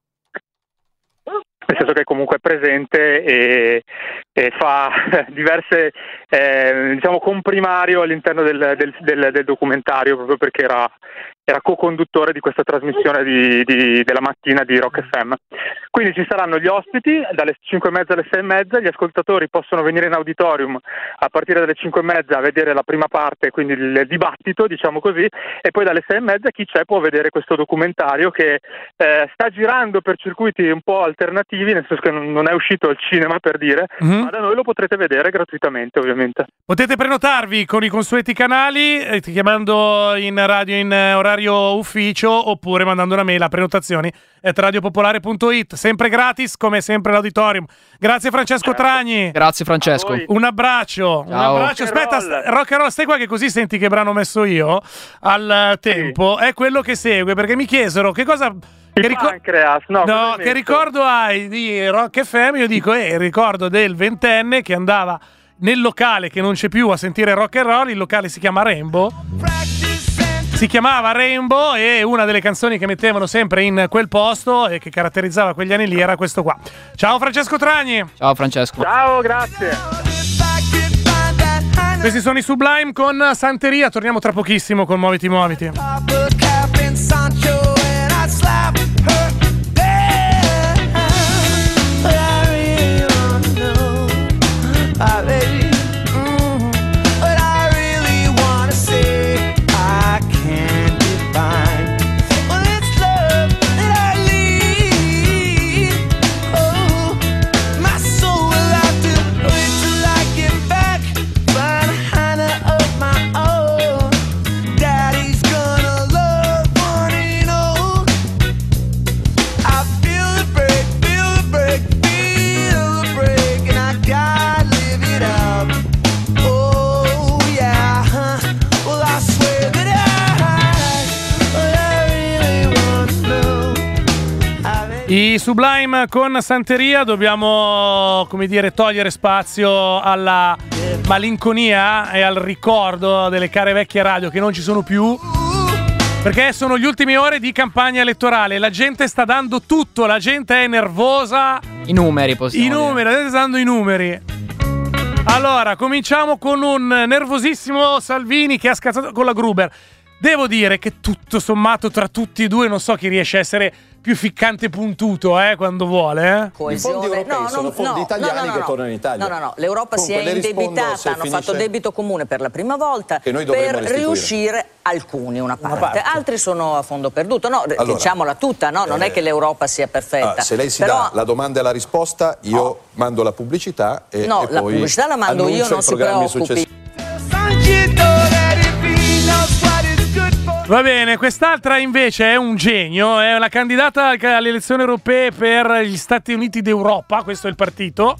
Speaker 12: Nel senso che comunque è presente e fa diverse, diciamo, comprimario all'interno del documentario, proprio perché era co-conduttore di questa trasmissione della mattina di Rock FM. Quindi ci saranno gli ospiti dalle 5:30 alle 6:30, gli ascoltatori possono venire in auditorium a partire dalle 5:30 a vedere la prima parte, quindi il dibattito, diciamo così, e poi dalle 6:30 chi c'è può vedere questo documentario che sta girando per circuiti un po' alternativi, nel senso che non è uscito al cinema, per dire, ma da noi lo potrete vedere gratuitamente, ovviamente.
Speaker 4: Potete prenotarvi con i consueti canali, chiamando in radio in orario ufficio, oppure mandando una mail a prenotazioni@radiopopolare.it, sempre gratis come sempre l'auditorium. Grazie Francesco Tragni.
Speaker 5: Grazie Francesco.
Speaker 4: Un abbraccio. Un abbraccio. Aspetta, rock and roll, stai qua che così senti che brano ho messo io al tempo. È quello che segue, perché mi chiesero che cosa... Che ricordo hai di Rock FM? Io dico, il ricordo del 20enne che andava nel locale che non c'è più a sentire rock and roll. Il locale si chiama Rainbow. Si chiamava Rainbow e una delle canzoni che mettevano sempre in quel posto e che caratterizzava quegli anni lì era questo qua. Ciao Francesco Tragni.
Speaker 5: Ciao Francesco.
Speaker 12: Ciao, grazie.
Speaker 4: Questi sono i Sublime con Santeria. Torniamo tra pochissimo con Muoviti Muoviti. I Sublime con Santeria. Dobbiamo, come dire, togliere spazio alla malinconia e al ricordo delle care vecchie radio che non ci sono più, perché sono gli ultimi ore di campagna elettorale. La gente sta dando tutto, la gente è nervosa.
Speaker 5: I numeri, possiamo dire.
Speaker 4: La gente sta dando i numeri. Allora, cominciamo con un nervosissimo Salvini che ha scazzato con la Gruber. Devo dire che tutto sommato tra tutti e due non so chi riesce a essere più ficcante e puntuto quando vuole.
Speaker 13: I fondi europei sono fondi italiani che tornano in Italia.
Speaker 14: No, l'Europa si è indebitata, hanno fatto debito comune per la prima volta per riuscire alcuni, una parte. Altri sono a fondo perduto. No, allora, diciamola tutta, no? Non è che l'Europa sia perfetta.
Speaker 13: Se lei si dà la domanda e la risposta, io mando la pubblicità e
Speaker 14: no,
Speaker 13: e
Speaker 14: la
Speaker 13: poi
Speaker 14: pubblicità la mando io, non si preoccupi.
Speaker 4: Va bene, quest'altra invece è un genio, è una candidata alle elezioni europee per gli Stati Uniti d'Europa, questo è il partito,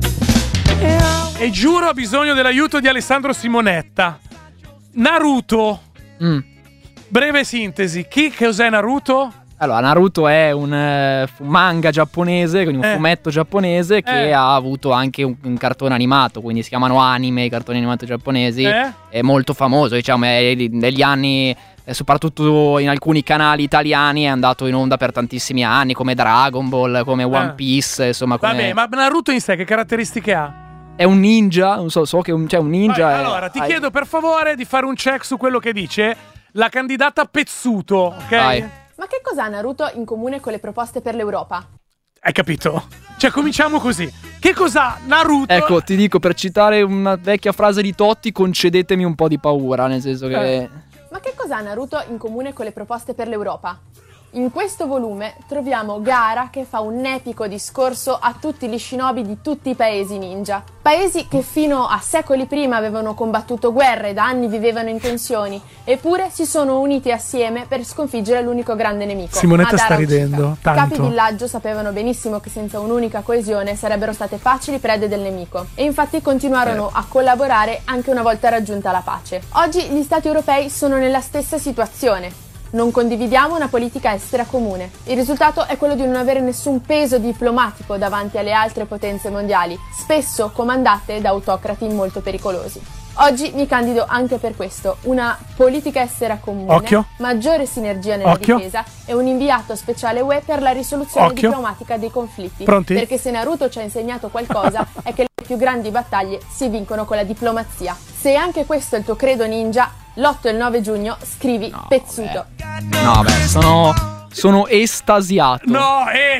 Speaker 4: e giuro ha bisogno dell'aiuto di Alessandro Simonetta. Naruto, breve sintesi, che cos'è Naruto?
Speaker 5: Allora, Naruto è un manga giapponese, quindi un fumetto giapponese che ha avuto anche un cartone animato, quindi si chiamano anime, i cartoni animati giapponesi, è molto famoso, diciamo, è degli anni soprattutto in alcuni canali italiani è andato in onda per tantissimi anni, come Dragon Ball, come One Piece, insomma.
Speaker 4: Vabbè, ma Naruto in sé che caratteristiche ha?
Speaker 5: È un ninja, non so che c'è un ninja.
Speaker 4: Vai, allora, ti chiedo per favore di fare un check su quello che dice la candidata Pezzuto, ok?
Speaker 5: Vai.
Speaker 15: Ma che cosa ha Naruto in comune con le proposte per l'Europa?
Speaker 4: Hai capito? Cioè, cominciamo così. Che cos'ha Naruto?
Speaker 5: Ecco, ti dico, per citare una vecchia frase di Totti, concedetemi un po' di paura, nel senso che...
Speaker 15: Ma che cosa ha Naruto in comune con le proposte per l'Europa? In questo volume troviamo Gaara che fa un epico discorso a tutti gli shinobi di tutti i paesi ninja. Paesi che fino a secoli prima avevano combattuto guerre e da anni vivevano in tensioni, eppure si sono uniti assieme per sconfiggere l'unico grande nemico.
Speaker 4: Simonetta
Speaker 15: Madara
Speaker 4: sta ridendo
Speaker 15: Uchiha. I capi
Speaker 4: tanto.
Speaker 15: villaggio sapevano benissimo che senza un'unica coesione sarebbero state facili prede del nemico e infatti continuarono a collaborare anche una volta raggiunta la pace. Oggi gli stati europei sono nella stessa situazione. Non condividiamo una politica estera comune. Il risultato è quello di non avere nessun peso diplomatico davanti alle altre potenze mondiali, spesso comandate da autocrati molto pericolosi. Oggi mi candido anche per questo: una politica estera comune,
Speaker 4: Occhio.
Speaker 15: maggiore sinergia nella
Speaker 4: Occhio.
Speaker 15: difesa e un inviato speciale UE per la risoluzione
Speaker 4: Occhio.
Speaker 15: diplomatica dei conflitti.
Speaker 4: Pronti?
Speaker 15: Perché se Naruto ci ha insegnato qualcosa è che le più grandi battaglie si vincono con la diplomazia. Se anche questo è il tuo credo ninja, l'8 e il 9 giugno scrivi Pezzuto.
Speaker 5: No, beh, sono estasiato.
Speaker 4: No,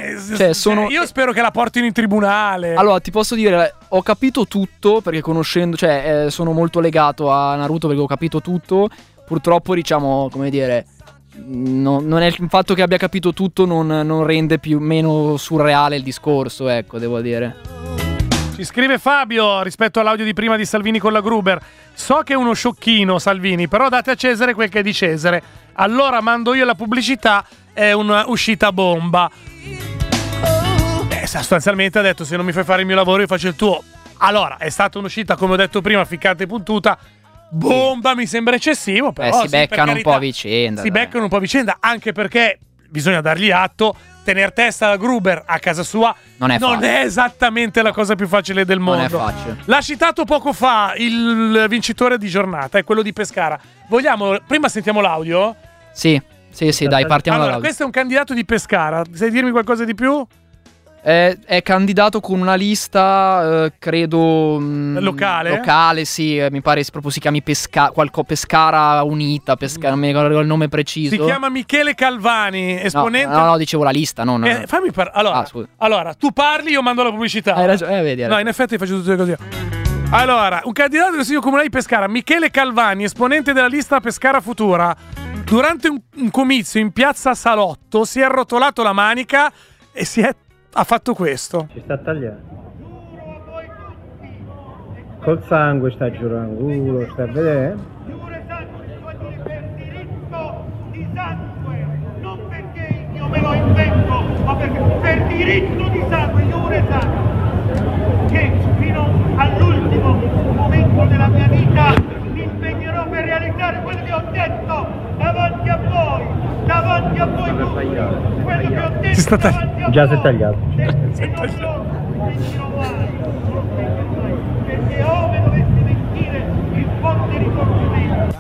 Speaker 4: io spero che la portino in tribunale.
Speaker 5: Allora, ti posso dire, ho capito tutto perché conoscendo, sono molto legato a Naruto perché ho capito tutto. Purtroppo, diciamo, come dire, non è il fatto che abbia capito tutto non rende meno surreale il discorso, ecco, devo dire.
Speaker 4: Ci scrive Fabio rispetto all'audio di prima di Salvini con la Gruber: so che è uno sciocchino Salvini, però date a Cesare quel che è di Cesare. Allora mando io la pubblicità, è un'uscita bomba. Sostanzialmente ha detto: se non mi fai fare il mio lavoro io faccio il tuo. Allora, è stata un'uscita, come ho detto prima, ficcata e puntuta. Bomba mi sembra eccessivo, però
Speaker 5: si beccano un po' a vicenda.
Speaker 4: Si beccano un po' a vicenda, anche perché bisogna dargli atto. Tener testa a Gruber a casa sua non è esattamente la cosa più facile del mondo.
Speaker 5: Non è facile.
Speaker 4: L'ha citato poco fa il vincitore di giornata, è quello di Pescara. Vogliamo, prima sentiamo l'audio?
Speaker 5: Sì, dai, partiamo
Speaker 4: allora,
Speaker 5: dall'audio.
Speaker 4: Questo è un candidato di Pescara. Sai dirmi qualcosa di più?
Speaker 5: È candidato con una lista, credo...
Speaker 4: Locale?
Speaker 5: Locale, sì, mi pare proprio si chiami Pescara Unita, non mi ricordo il nome preciso.
Speaker 4: Si chiama Michele Calvani, esponente...
Speaker 5: No, dicevo la lista, no.
Speaker 4: Fammi parlare. Allora, tu parli, io mando la pubblicità.
Speaker 5: Hai ragione, vedi.
Speaker 4: No, in effetti faccio tutto così. Allora, un candidato del Consiglio Comunale di Pescara, Michele Calvani, esponente della lista Pescara Futura, durante un comizio in piazza Salotto si è arrotolato la manica e ha fatto questo.
Speaker 16: Si sta tagliando. Col sangue sta giurando, sta a vedere?
Speaker 11: Non perché io me lo invento, ma perché per diritto di sangue, iure sangue, che fino all'ultimo momento della mia vita mi impegnerò per realizzare quello che ho detto davanti a voi tutti, quello che ho detto davanti a
Speaker 16: Già si è tagliato.
Speaker 11: e non lo sentirò mai, perché ove dovessi mentire il forte riconoscimento.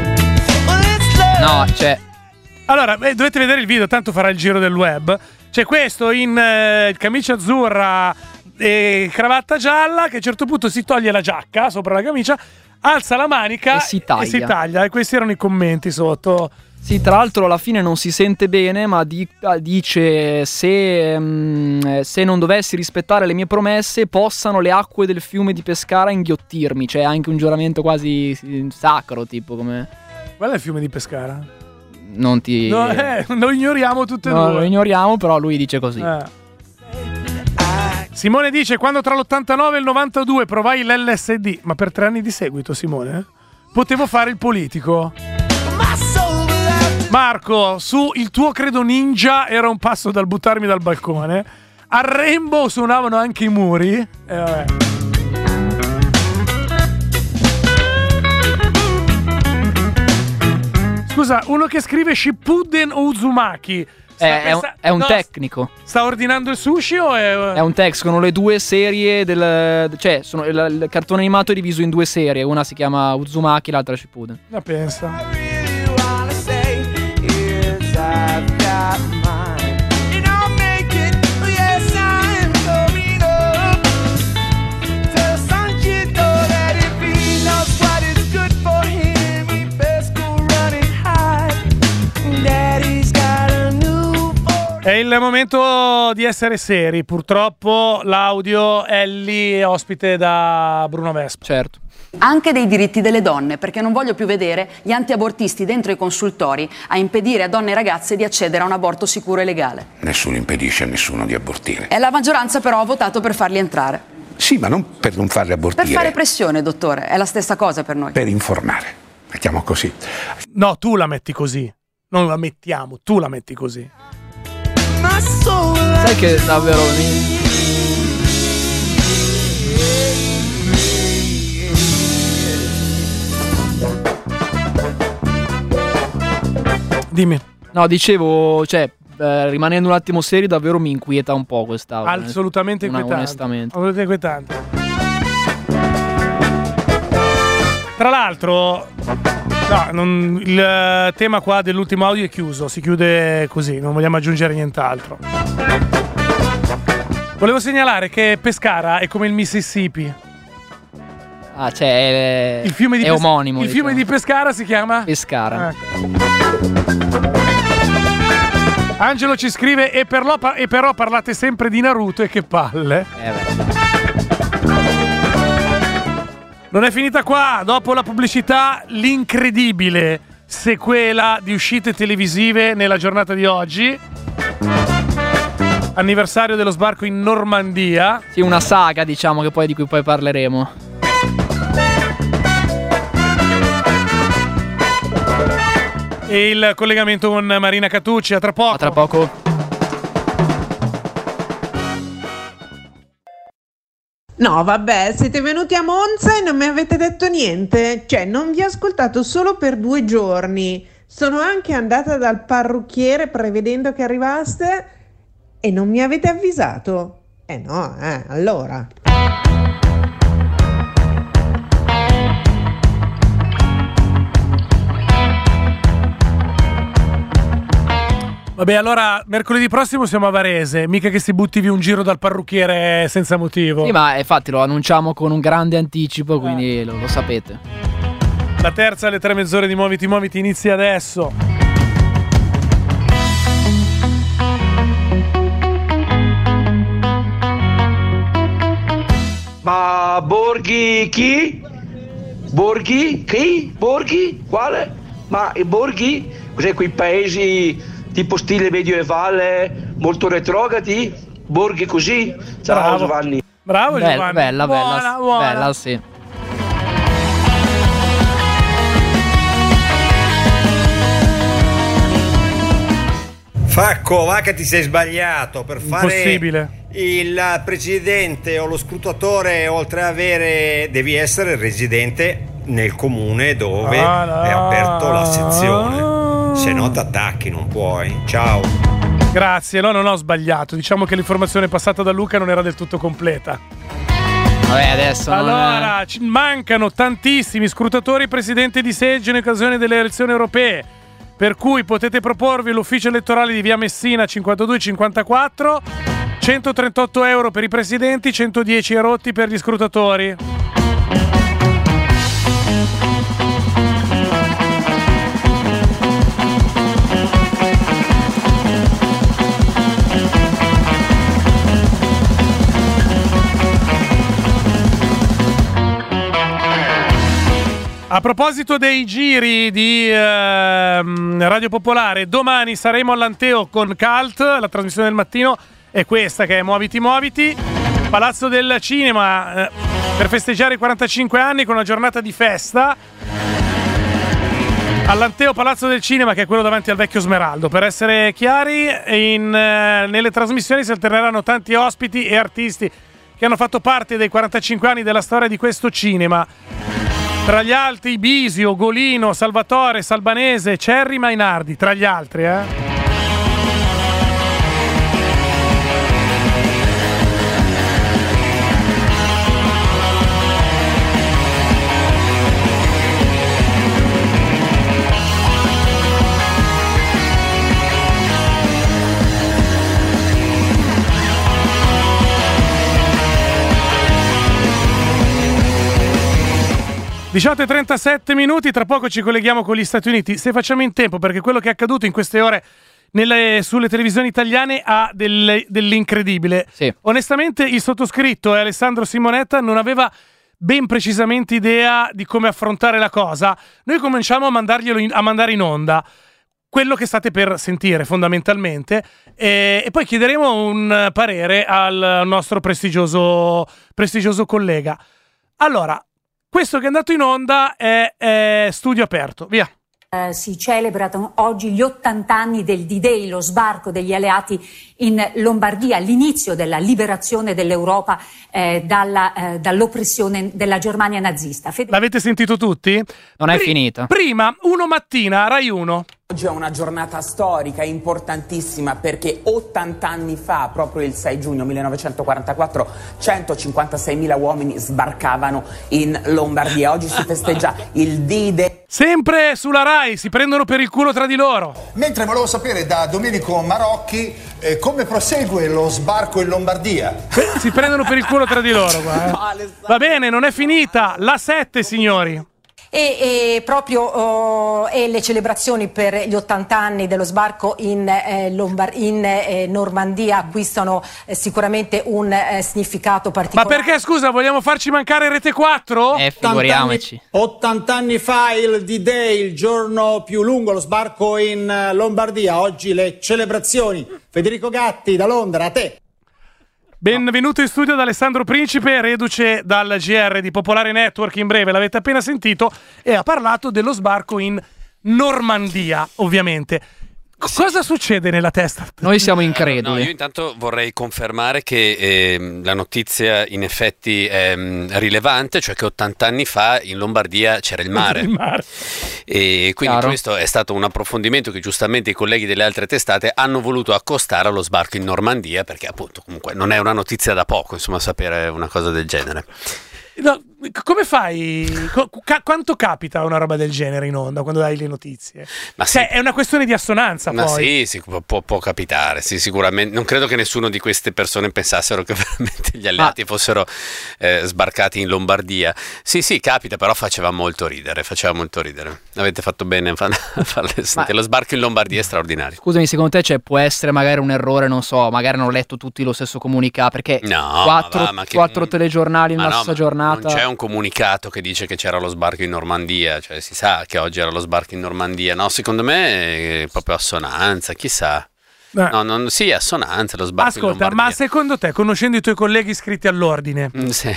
Speaker 5: No,
Speaker 4: Allora, dovete vedere il video, tanto farà il giro del web. C'è questo in camicia azzurra e cravatta gialla che a un certo punto si toglie la giacca sopra la camicia, alza la manica
Speaker 5: e si taglia.
Speaker 4: E questi erano i commenti sotto.
Speaker 5: Sì, tra l'altro alla fine non si sente bene, ma dice se non dovessi rispettare le mie promesse possano le acque del fiume di Pescara inghiottirmi. C'è anche un giuramento quasi sacro, tipo come...
Speaker 4: Qual è il fiume di Pescara?
Speaker 5: Non ti...
Speaker 4: No, lo ignoriamo tutte e due.
Speaker 5: Lo ignoriamo, però lui dice così.
Speaker 4: Simone dice: quando tra l'89 e il 92 provai l'LSD, ma per 3 anni di seguito, Simone, potevo fare il politico. Marco, su il tuo credo ninja era un passo dal buttarmi dal balcone. A Rainbow suonavano anche i muri. Vabbè. Scusa, uno che scrive Shippuden Uzumaki
Speaker 5: è un tecnico.
Speaker 4: Sta ordinando il sushi o
Speaker 5: è un tech? Sono le due serie il cartone animato è diviso in due serie. Una si chiama Uzumaki, l'altra Shippuden.
Speaker 4: La pensa. il momento di essere seri. Purtroppo l'audio è lì, ospite da Bruno Vespa.
Speaker 5: Certo.
Speaker 17: Anche dei diritti delle donne, perché non voglio più vedere gli antiabortisti dentro i consultori a impedire a donne e ragazze di accedere a un aborto sicuro e legale.
Speaker 18: Nessuno impedisce a nessuno di abortire.
Speaker 17: E la maggioranza però ha votato per farli entrare.
Speaker 18: Sì, ma non per non farli abortire.
Speaker 17: Per fare pressione, dottore, è la stessa cosa per noi.
Speaker 18: Per informare, mettiamo così.
Speaker 4: No, tu la metti così. Non la mettiamo, tu la metti così.
Speaker 5: Sai che davvero
Speaker 4: Dimmi.
Speaker 5: No, dicevo, cioè, rimanendo un attimo seri, davvero mi inquieta un po' questa.
Speaker 4: Assolutamente inquietante.
Speaker 5: Onestamente.
Speaker 4: Assolutamente inquietante. Tra l'altro, no, il tema qua dell'ultimo audio è chiuso, si chiude così, non vogliamo aggiungere nient'altro. Volevo segnalare che Pescara è come il Mississippi.
Speaker 5: Ah, cioè,
Speaker 4: il fiume di
Speaker 5: è omonimo.
Speaker 4: Il fiume di Pescara si chiama?
Speaker 5: Pescara.
Speaker 4: Angelo ci scrive e però parlate sempre di Naruto e che palle. Non è finita qua, dopo la pubblicità l'incredibile sequela di uscite televisive nella giornata di oggi. Anniversario dello sbarco in Normandia.
Speaker 5: Sì, una saga, diciamo, che poi di cui poi parleremo.
Speaker 4: E il collegamento con Marina Catucci, a tra poco.
Speaker 5: A tra poco.
Speaker 19: No, vabbè, siete venuti a Monza e non mi avete detto niente. Cioè, non vi ho ascoltato solo per 2 giorni. Sono anche andata dal parrucchiere prevedendo che arrivaste e non mi avete avvisato. No, allora.
Speaker 4: Vabbè, allora mercoledì prossimo siamo a Varese, mica che si butti via un giro dal parrucchiere senza motivo.
Speaker 5: Sì, ma infatti lo annunciamo con un grande anticipo, quindi lo sapete.
Speaker 4: La terza alle 3 mezz'ore di Muoviti inizia adesso.
Speaker 20: Ma Borghi chi? Borghi? Chi? Borghi? Quale? Ma i Borghi? Cos'è quei paesi tipo stile medioevale, molto retrogradi? Borghi così? Ciao. Bravo. Giovanni.
Speaker 4: Bravo Giovanni.
Speaker 5: Bella, bella, sì.
Speaker 21: Facco, va che ti sei sbagliato. Per
Speaker 4: Impossibile.
Speaker 21: Fare il presidente o lo scrutatore, oltre a avere, devi essere residente nel comune dove è aperto la sezione. Se no ti attacchi, non puoi. Ciao.
Speaker 4: Grazie, no, non ho sbagliato. Diciamo che l'informazione passata da Luca non era del tutto completa.
Speaker 5: Vabbè, adesso
Speaker 4: allora, ci mancano tantissimi scrutatori presidente di seggio in occasione delle elezioni europee, per cui potete proporvi l'ufficio elettorale di via Messina 5254, 138 euro per i presidenti, 110 erotti per gli scrutatori. A proposito dei giri di Radio Popolare, domani saremo all'Anteo con Cult, la trasmissione del mattino è questa che è Muoviti, Palazzo del Cinema, per festeggiare i 45 anni con una giornata di festa. All'Anteo Palazzo del Cinema, che è quello davanti al Vecchio Smeraldo. Per essere chiari, nelle trasmissioni si alterneranno tanti ospiti e artisti che hanno fatto parte dei 45 anni della storia di questo cinema. Tra gli altri Bisio, Golino, Salvatore, Salbanese, Cerri, Mainardi, tra gli altri, e 37 minuti, tra poco ci colleghiamo con gli Stati Uniti, se facciamo in tempo, perché quello che è accaduto in queste ore sulle televisioni italiane ha dell'incredibile.
Speaker 5: Sì.
Speaker 4: Onestamente il sottoscritto e Alessandro Simonetta non aveva ben precisamente idea di come affrontare la cosa. Noi cominciamo a mandare in onda quello che state per sentire fondamentalmente, e poi chiederemo un parere al nostro prestigioso collega. Allora, questo che è andato in onda è Studio Aperto, via.
Speaker 1: Si celebrano oggi gli 80 anni del D-Day, lo sbarco degli alleati in Lombardia, l'inizio della liberazione dell'Europa dall'oppressione della Germania nazista.
Speaker 4: L'avete sentito tutti?
Speaker 5: Non è finita.
Speaker 4: Prima, Uno Mattina, Rai 1.
Speaker 22: Oggi è una giornata storica importantissima perché 80 anni fa, proprio il 6 giugno 1944, 156.000 uomini sbarcavano in Lombardia. Oggi si festeggia il D-Day.
Speaker 4: Sempre sulla Rai, si prendono per il culo tra di loro.
Speaker 23: Mentre volevo sapere da Domenico Marocchi come prosegue lo sbarco in Lombardia.
Speaker 4: Si prendono per il culo tra di loro. Va bene, non è finita. La 7, signori.
Speaker 1: E proprio le celebrazioni per gli 80 anni dello sbarco in Normandia acquistano sicuramente un significato particolare.
Speaker 4: Ma perché, scusa, vogliamo farci mancare Rete 4?
Speaker 5: Figuriamoci.
Speaker 24: 80 anni fa il D-Day, il giorno più lungo, lo sbarco in Lombardia. Oggi le celebrazioni. Federico Gatti da Londra, a te.
Speaker 4: Benvenuto in studio da Alessandro Principe, reduce dal GR di Popolare Network, in breve, l'avete appena sentito, e ha parlato dello sbarco in Normandia, ovviamente. Cosa succede nella testa?
Speaker 5: Noi siamo increduli.
Speaker 25: No, io intanto vorrei confermare che la notizia in effetti è rilevante, cioè che 80 anni fa in Lombardia c'era il mare. E quindi questo è stato un approfondimento che giustamente i colleghi delle altre testate hanno voluto accostare allo sbarco in Normandia, perché appunto comunque non è una notizia da poco, insomma, sapere una cosa del genere.
Speaker 4: No, come fai? Quanto capita una roba del genere in onda quando dai le notizie?
Speaker 25: Ma sì.
Speaker 4: È una questione di assonanza,
Speaker 25: ma
Speaker 4: poi.
Speaker 25: Sì, può capitare, sì, sicuramente. Non credo che nessuno di queste persone pensassero che veramente gli alleati fossero sbarcati in Lombardia. Sì, capita, però faceva molto ridere. Avete fatto bene a farle sentire. Lo sbarco in Lombardia è straordinario.
Speaker 5: Scusami, secondo te può essere magari un errore, non so, magari hanno letto tutti lo stesso comunicato, perché quattro telegiornali in una stessa giornata.
Speaker 25: Non c'è un comunicato che dice che c'era lo sbarco in Normandia, cioè si sa che oggi era lo sbarco in Normandia. No, secondo me è proprio assonanza, chissà. No, sì, assonanza, lo sbarco in Lombardia.
Speaker 4: Ma secondo te, conoscendo i tuoi colleghi iscritti all'ordine,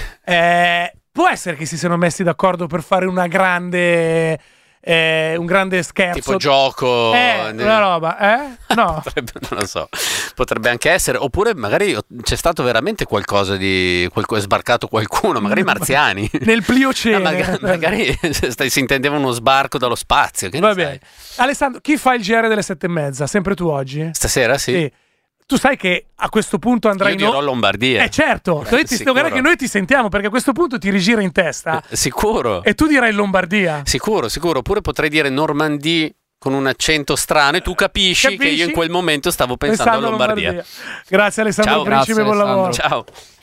Speaker 4: può essere che si siano messi d'accordo per fare un grande scherzo,
Speaker 25: tipo gioco,
Speaker 4: una roba, no?
Speaker 25: Non lo so, potrebbe anche essere, oppure magari c'è stato veramente qualcosa di è sbarcato qualcuno, magari marziani
Speaker 4: nel Pliocene.
Speaker 25: magari si intendeva uno sbarco dallo spazio. Che
Speaker 4: va bene. Alessandro, chi fa il GR delle 7:30? Sempre tu oggi?
Speaker 25: Stasera sì.
Speaker 4: Tu sai che a questo punto andrai
Speaker 25: in Lombardia.
Speaker 4: Certo, guarda che noi ti sentiamo, perché a questo punto ti rigira in testa.
Speaker 25: Sicuro.
Speaker 4: E tu dirai Lombardia.
Speaker 25: Sicuro. Oppure potrei dire Normandie con un accento strano e tu capisci che io in quel momento stavo pensando a Lombardia.
Speaker 4: Grazie Alessandro Principe, buon lavoro.
Speaker 25: Ciao.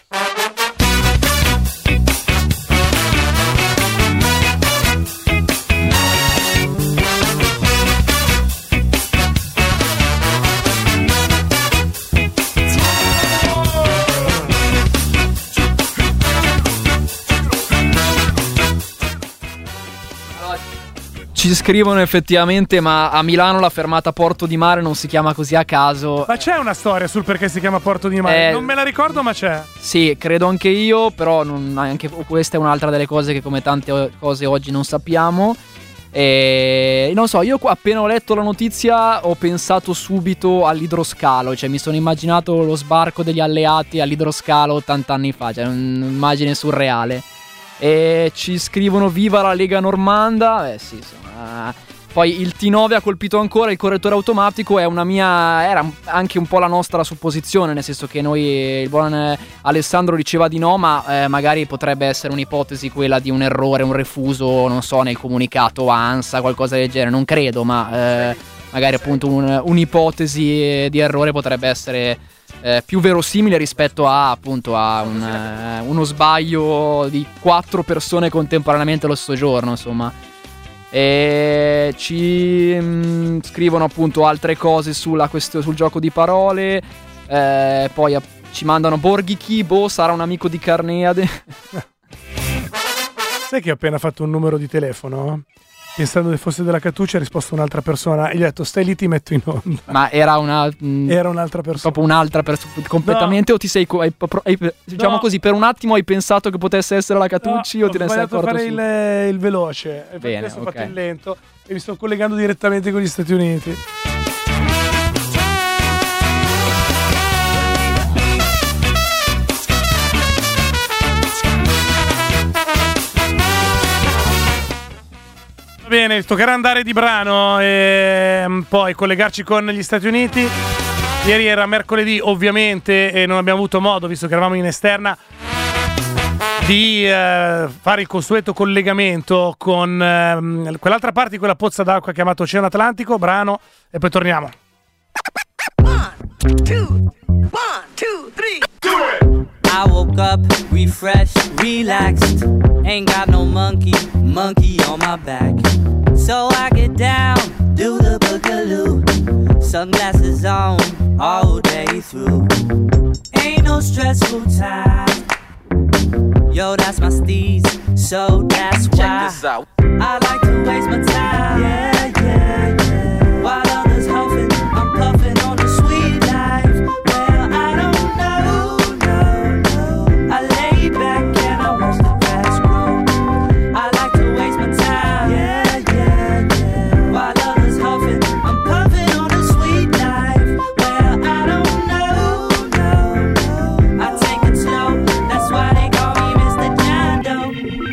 Speaker 5: Ci scrivono effettivamente, ma a Milano la fermata Porto di Mare non si chiama così a caso.
Speaker 4: Ma c'è una storia sul perché si chiama Porto di Mare? Non me la ricordo, ma c'è.
Speaker 5: Sì, credo anche io, però anche questa è un'altra delle cose che, come tante cose oggi, non sappiamo. E non so, io appena ho letto la notizia ho pensato subito all'idroscalo, cioè mi sono immaginato lo sbarco degli alleati all'idroscalo 80 anni fa, cioè un'immagine surreale. E ci scrivono viva la Lega Normanda. Sì, insomma. Poi il T9 ha colpito ancora il correttore automatico, era anche un po' la nostra supposizione, nel senso che il buon Alessandro diceva di no, ma magari potrebbe essere un'ipotesi quella di un errore, un refuso, non so, nel comunicato ANSA, qualcosa del genere, non credo, ma magari appunto un'ipotesi di errore potrebbe essere più verosimile rispetto a uno sbaglio di 4 persone contemporaneamente lo stesso giorno, insomma. E ci scrivono appunto altre cose sul gioco di parole. Poi ci mandano Borghi Kibo, sarà un amico di Carneade.
Speaker 4: Sai che ho appena fatto un numero di telefono? Pensando che fosse della Catuccia, ha risposto un'altra persona e gli ho detto stai lì, ti metto in onda.
Speaker 5: Ma era
Speaker 4: un'altra persona.
Speaker 5: Proprio un'altra persona completamente, o ti sei diciamo così, per un attimo hai pensato che potesse essere la Catucci, o te ne sei accorto?
Speaker 4: Ho sbagliato a fare il veloce. E
Speaker 5: bene,
Speaker 4: adesso ho fatto il lento e mi sto collegando direttamente con gli Stati Uniti. Bene, toccherà andare di brano e poi collegarci con gli Stati Uniti. Ieri era mercoledì ovviamente e non abbiamo avuto modo, visto che eravamo in esterna, di fare il consueto collegamento con quell'altra parte di quella pozza d'acqua chiamata Oceano Atlantico. Brano e poi torniamo.
Speaker 11: 1, 2, 3, do it! I woke up, refreshed, relaxed. Ain't got no monkey on my back. So I get down, do the boogaloo. Sunglasses on, all day through. Ain't no stressful time. Yo, that's my steez, so that's why. Check this out. I like to waste my time. Yeah, yeah, yeah. While others huffing, I'm puffing on the sweet life. Well, I don't know, no. I lay back and I watch the grass grow. I like to waste my time. Yeah, yeah, yeah. While others huffing, I'm puffing on the sweet life. Well, I don't know, no. I take it slow. That's why they call me Mr. John Doe.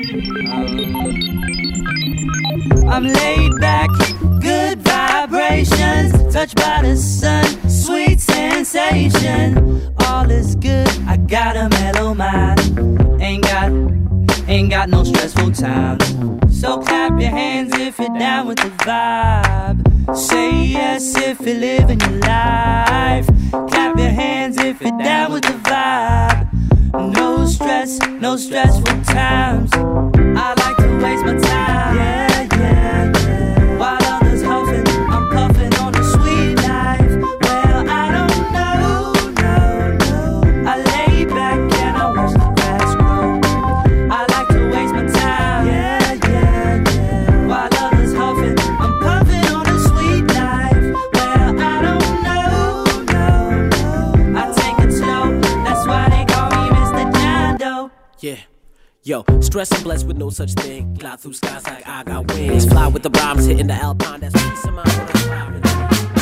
Speaker 11: I'm laid back, good vibrations, touched by the sun, sweet sensation. All is good, I got a mellow mind. Ain't got no stressful time. So clap your hands if you're down with the vibe. Say yes if you're living your life. Clap your hands if you're down with the vibe. No stress, no stressful times. I like to waste my time. Yeah, yeah, yeah. While others huffing, I'm puffing on the sweet life. Well, I don't know, no. I lay back and I watch the grass grow. I like to waste my time. Yeah, yeah, yeah. While others huffing, I'm puffing on the sweet life. Well, I don't know, no. I take it slow. That's why they call me Mr. John Doe.
Speaker 2: Yeah. Yo, stress and blessed with no such thing. Fly through skies like I got wings. Fly with the rhymes, hitting the alpine. That's peace of mind when I'm driving.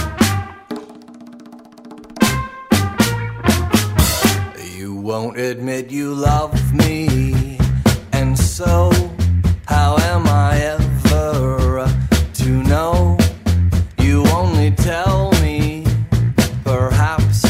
Speaker 11: You won't admit you love me, and so how am I ever to know? You only tell me, perhaps.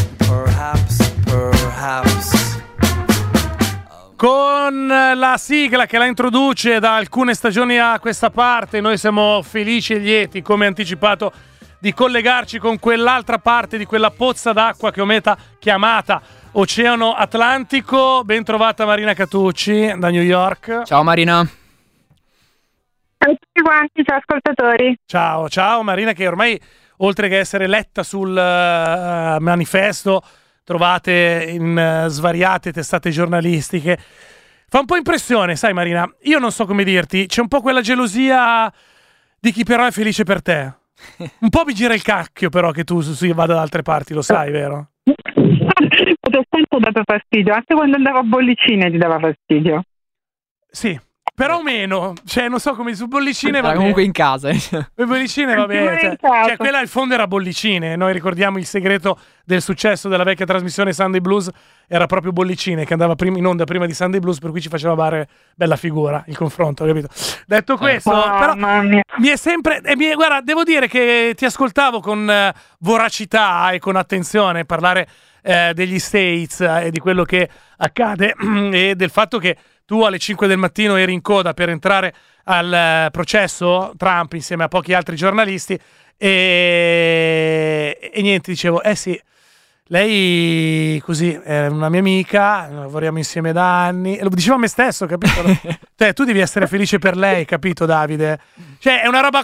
Speaker 4: Con la sigla che la introduce da alcune stagioni a questa parte, noi siamo felici e lieti, come anticipato, di collegarci con quell'altra parte di quella pozza d'acqua che Ometa chiamata Oceano Atlantico. Ben trovata Marina Catucci da New York.
Speaker 5: Ciao Marina.
Speaker 3: Ciao a tutti quanti, ciao ascoltatori.
Speaker 4: Ciao Marina, che ormai oltre che essere letta sul manifesto trovate in svariate testate giornalistiche. Fa un po' impressione, sai Marina, io non so come dirti, c'è un po' quella gelosia di chi però è felice per te. Un po' mi gira il cacchio però che tu vada da altre parti, lo sai, vero?
Speaker 3: Ti ho sempre dato fastidio, anche quando andavo a Bollicine ti dava fastidio.
Speaker 4: Sì, però meno, cioè non so come su Bollicine va bene.
Speaker 5: Comunque in casa.
Speaker 4: Bollicine va bene, cioè quella al fondo era Bollicine. Noi ricordiamo il segreto del successo della vecchia trasmissione Sunday Blues, era proprio Bollicine che andava in onda prima di Sunday Blues, per cui ci faceva fare bella figura il confronto, capito? Detto questo, però mi è sempre guarda, devo dire che ti ascoltavo con voracità e con attenzione parlare degli States e di quello che accade e del fatto che tu alle 5 del mattino eri in coda per entrare al processo Trump insieme a pochi altri giornalisti e niente, dicevo, sì, Lei così è una mia amica, lavoriamo insieme da anni, e lo dicevo a me stesso, capito? Cioè, tu devi essere felice per lei, capito, Davide? Cioè, è una roba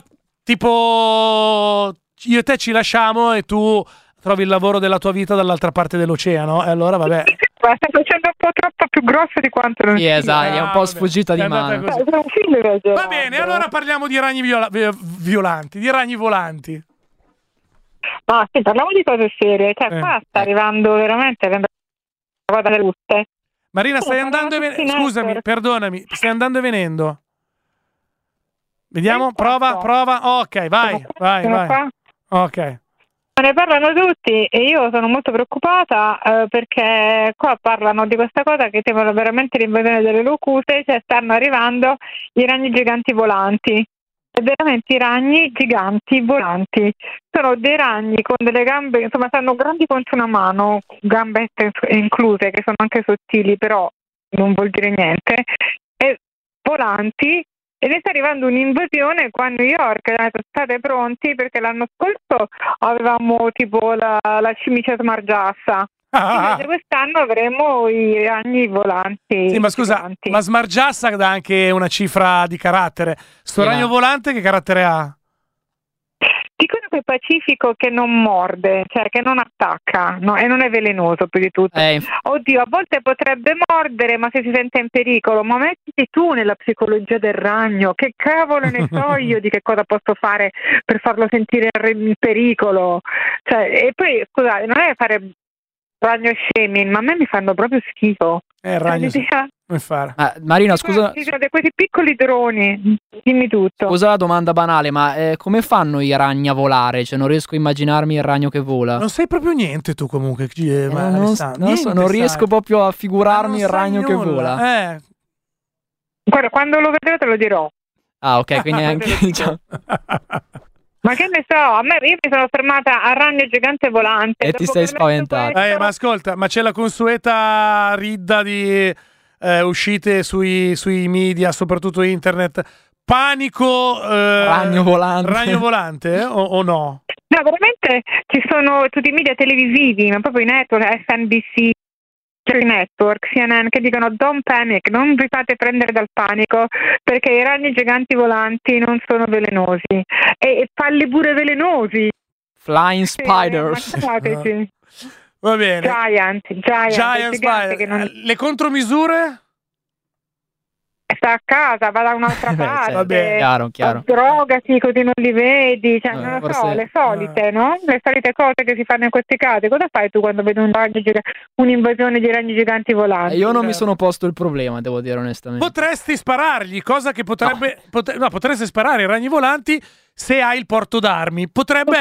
Speaker 4: tipo io e te ci lasciamo e tu trovi il lavoro della tua vita dall'altra parte dell'oceano, e allora vabbè.
Speaker 3: Ma stai facendo un po' troppo più grosso di quanto non sia.
Speaker 5: Esatto, è un po' sfuggita di mano.
Speaker 4: Va bene, allora parliamo di ragni violanti, di ragni volanti.
Speaker 3: Ma sì, parliamo di cose serie, cioè qua sta arrivando veramente una cosa delle lutte.
Speaker 4: Marina, stai andando e venendo? Scusami, perdonami, stai andando e venendo? Vediamo, prova. Ok, vai. Ok.
Speaker 3: Ne parlano tutti e io sono molto preoccupata perché qua parlano di questa cosa che temono veramente l'invasione delle locuse, cioè stanno arrivando i ragni giganti volanti. Veramente i ragni giganti volanti. Sono dei ragni con delle gambe, insomma, stanno grandi quanto una mano, gambette incluse, che sono anche sottili, però non vuol dire niente, e volanti. E ne sta arrivando un'invasione qua a New York, state pronti perché l'anno scorso avevamo tipo la cimice smargiassa. Invece quest'anno avremo i ragni volanti.
Speaker 4: Sì, ma scusa,
Speaker 3: giganti.
Speaker 4: ma smargiassa dà anche una cifra di carattere. Sto ragno volante che carattere ha?
Speaker 3: Dicono che è pacifico, che non morde, cioè che non attacca, no? E non è velenoso più di tutto. Oddio, a volte potrebbe mordere, ma se si sente in pericolo. Ma mettiti tu nella psicologia del ragno, che cavolo ne so io di che cosa posso fare per farlo sentire in pericolo. Cioè, e poi, scusate, non è fare ragno shaming, ma a me mi fanno proprio schifo.
Speaker 4: Ragno come fare?
Speaker 5: Marina, scusa.
Speaker 3: Ci sono questi piccoli droni, dimmi tutto.
Speaker 5: Scusa la domanda banale, ma come fanno i ragni a volare? Cioè, non riesco a immaginarmi il ragno che vola.
Speaker 4: Non sai proprio niente tu comunque.
Speaker 5: Non riesco proprio a figurarmi il ragno che vola.
Speaker 3: Guarda, quando lo vedrò te lo dirò.
Speaker 5: Ah, ok, quindi anche diciamo.
Speaker 3: Ma che ne so, io mi sono fermata a ragno gigante volante.
Speaker 5: E ti sei spaventato.
Speaker 4: Ma ascolta, ma c'è la consueta ridda di uscite sui media, soprattutto internet. Panico
Speaker 5: ragno
Speaker 4: volante o no?
Speaker 3: No, veramente ci sono tutti i media televisivi, ma proprio i network, SNBC, network, CNN, che dicono don't panic, non vi fate prendere dal panico perché i ragni giganti volanti non sono velenosi e falli pure velenosi.
Speaker 5: Flying spiders.
Speaker 4: Va bene.
Speaker 3: Giant
Speaker 4: spider.
Speaker 3: Che non...
Speaker 4: Le contromisure?
Speaker 3: Sta a casa, va da un'altra parte.
Speaker 4: Vabbè,
Speaker 5: chiaro.
Speaker 3: Drogati così non li vedi, cioè, non lo
Speaker 5: forse...
Speaker 3: so, le solite, no? Le solite cose che si fanno in questi casi. Cosa fai tu quando vedi un'invasione di ragni giganti volanti?
Speaker 5: Io non mi sono posto il problema, devo dire onestamente.
Speaker 4: Potresti sparargli, cosa che potrebbe... No, potresti sparare i ragni volanti se hai il porto d'armi. Potrebbe...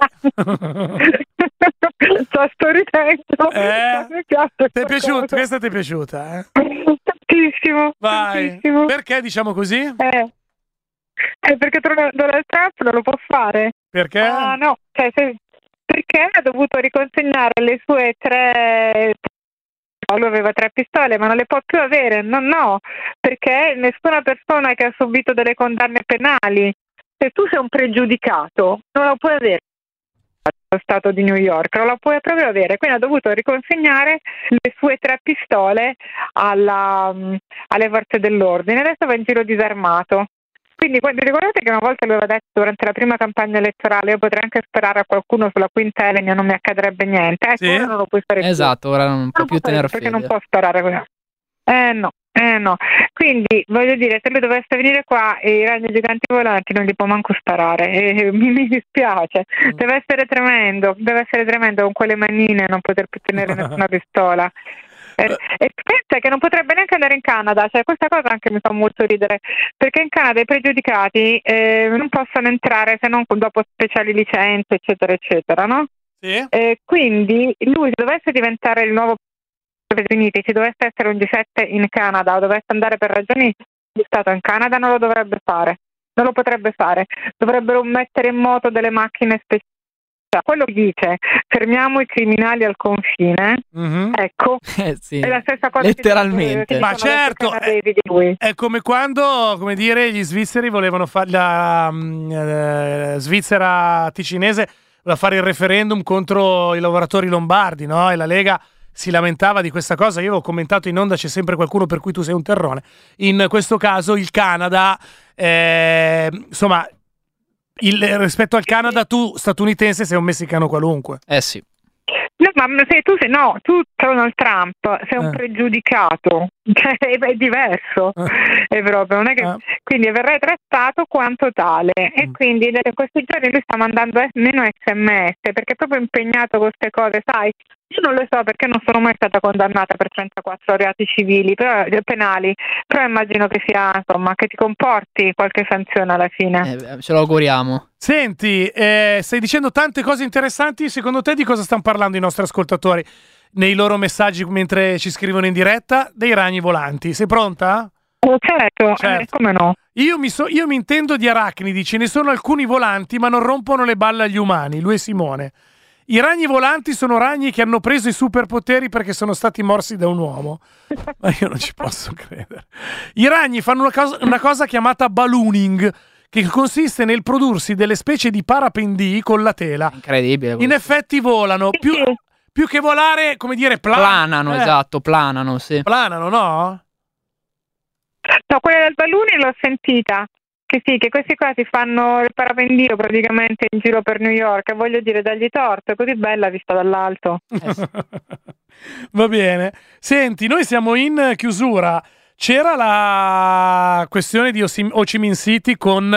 Speaker 3: Sto ridendo.
Speaker 4: Ti è piaciuto? Questa ti è piaciuta,
Speaker 3: Tantissimo.
Speaker 4: Vai.
Speaker 3: Tantissimo.
Speaker 4: Perché diciamo così?
Speaker 3: Perché Donald Trump non lo può fare.
Speaker 4: Perché?
Speaker 3: No, cioè, perché ha dovuto riconsegnare le sue 3... Lui aveva 3 pistole, ma non le può più avere. No, perché nessuna persona che ha subito delle condanne penali, se tu sei un pregiudicato, non la puoi avere. Lo Stato di New York non la puoi proprio avere, quindi ha dovuto riconsegnare le sue 3 pistole alle forze dell'ordine. Adesso va in giro disarmato. Quindi ricordate che una volta lui aveva detto durante la prima campagna elettorale: io potrei anche sparare a qualcuno sulla Quinta Avenue, non mi accadrebbe niente.
Speaker 4: Sì.
Speaker 3: Ora non lo puoi fare più.
Speaker 5: Esatto, ora non può più tenere fede.
Speaker 3: Perché non può sparare così. No. Quindi voglio dire, se lui dovesse venire qua e i ragni giganti volanti non gli può manco sparare, mi dispiace. Deve essere tremendo con quelle manine non poter più tenere nessuna pistola. E pensa che non potrebbe neanche andare in Canada, cioè questa cosa anche mi fa molto ridere, perché in Canada i pregiudicati non possono entrare se non dopo speciali licenze, eccetera, eccetera, no?
Speaker 4: Sì.
Speaker 3: Quindi lui, se dovesse diventare il nuovo Stati Uniti, se dovesse essere un G7 in Canada o dovesse andare per ragioni di Stato in Canada, non lo dovrebbe fare, non lo potrebbe fare. Dovrebbero mettere in moto delle macchine speciali. Quello che dice fermiamo i criminali al confine, ecco,
Speaker 5: sì,
Speaker 3: è la stessa cosa
Speaker 5: letteralmente.
Speaker 4: Ma certo, è come quando, come dire, gli svizzeri volevano fare la Svizzera ticinese voleva fare il referendum contro i lavoratori lombardi, no? E la Lega si lamentava di questa cosa. Io avevo commentato in onda, c'è sempre qualcuno per cui tu sei un terrone. In questo caso il Canada, insomma, rispetto al Canada, tu statunitense sei un messicano qualunque.
Speaker 5: Sì.
Speaker 3: No, ma tu Donald Trump sei un pregiudicato, cioè, è diverso, è proprio, non è che, quindi verrai trattato quanto tale, e quindi in questi giorni lui sta mandando meno SMS perché è proprio impegnato con queste cose, sai. Io non lo so perché non sono mai stata condannata per 34 reati civili, penali, però immagino che sia, insomma, che ti comporti qualche sanzione alla fine.
Speaker 5: Ce lo auguriamo.
Speaker 4: Senti, stai dicendo tante cose interessanti. Secondo te di cosa stanno parlando i nostri ascoltatori nei loro messaggi mentre ci scrivono in diretta? Dei ragni volanti. Sei pronta?
Speaker 3: Certo. Come no?
Speaker 4: Io mi intendo di arachnidi, ce ne sono alcuni volanti ma non rompono le balle agli umani. Lui è Simone. I ragni volanti sono ragni che hanno preso i superpoteri perché sono stati morsi da un uomo. Ma io non ci posso credere. I ragni fanno una cosa chiamata ballooning, che consiste nel prodursi delle specie di parapendii con la tela.
Speaker 5: Incredibile.
Speaker 4: In effetti volano. Più che volare, come dire,
Speaker 5: planano. Esatto, planano, sì.
Speaker 4: Planano, no?
Speaker 3: No, quella del ballooning l'ho sentita. Che sì, che questi qua si fanno il parapendio praticamente in giro per New York, e voglio dire, dagli torto, è così bella vista dall'alto.
Speaker 4: Va bene. Senti, noi siamo in chiusura. C'era la questione di Ho Chi Minh City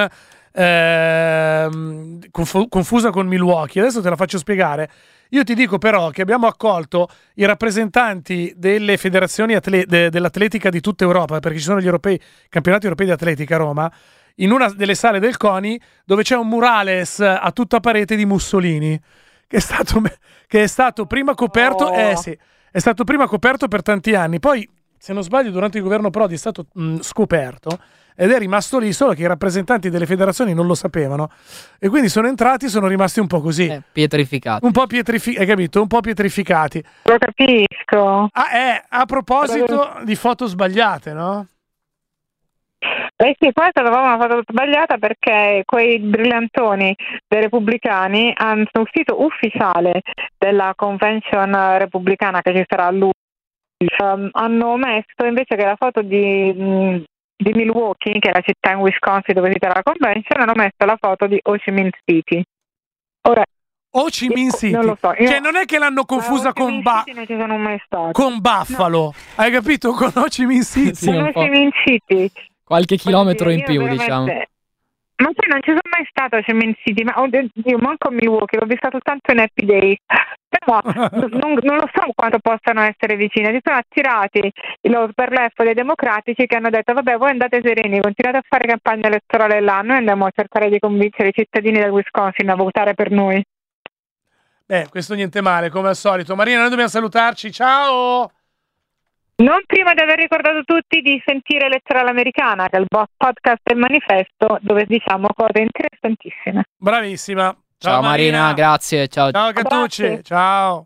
Speaker 4: confusa con Milwaukee. Adesso te la faccio spiegare. Io ti dico però che abbiamo accolto i rappresentanti delle federazioni dell'atletica di tutta Europa, perché ci sono gli campionati europei di atletica a Roma, in una delle sale del CONI, dove c'è un murales a tutta parete di Mussolini, che è stato prima coperto, sì, è stato prima coperto per tanti anni, poi, se non sbaglio, durante il governo Prodi è stato scoperto ed è rimasto lì, solo che i rappresentanti delle federazioni non lo sapevano e quindi sono rimasti un po' così,
Speaker 5: pietrificati,
Speaker 4: un po' hai capito? Un po' pietrificati.
Speaker 3: Lo capisco.
Speaker 4: A proposito di foto sbagliate, no?
Speaker 3: Sì, questa avevamo una foto sbagliata perché quei brillantoni dei repubblicani hanno un sito ufficiale della convention repubblicana che ci sarà a luglio. Hanno messo invece che la foto di Milwaukee, che è la città in Wisconsin dove si terrà la convention, hanno messo la foto di Ho Chi Minh City. Ora,
Speaker 4: Ho Chi Minh City,
Speaker 3: non lo so,
Speaker 4: cioè non è che l'hanno confusa con Buffalo, no. Hai capito? Con Ho Chi Minh City.
Speaker 3: Sì, Ho Chi Minh City.
Speaker 5: Qualche chilometro in più, diciamo.
Speaker 3: Ma poi non ci sono mai stato a Ho Chi Minh City, ma oddio, manco a Milwaukee, l'ho vista soltanto in Happy Days. Però non lo so quanto possano essere vicine. Si sono attirati lo sberleffo dei democratici che hanno detto: vabbè, voi andate sereni, continuate a fare campagna elettorale là, noi andiamo a cercare di convincere i cittadini del Wisconsin a votare per noi.
Speaker 4: Questo niente male, come al solito. Marina, noi dobbiamo salutarci, ciao!
Speaker 3: Non prima di aver ricordato tutti di sentire Elettorale Americana, che è il podcast del Manifesto, dove diciamo cose interessantissime.
Speaker 4: Bravissima.
Speaker 5: Ciao Marina, grazie. Ciao
Speaker 4: Cattucci, grazie. Ciao.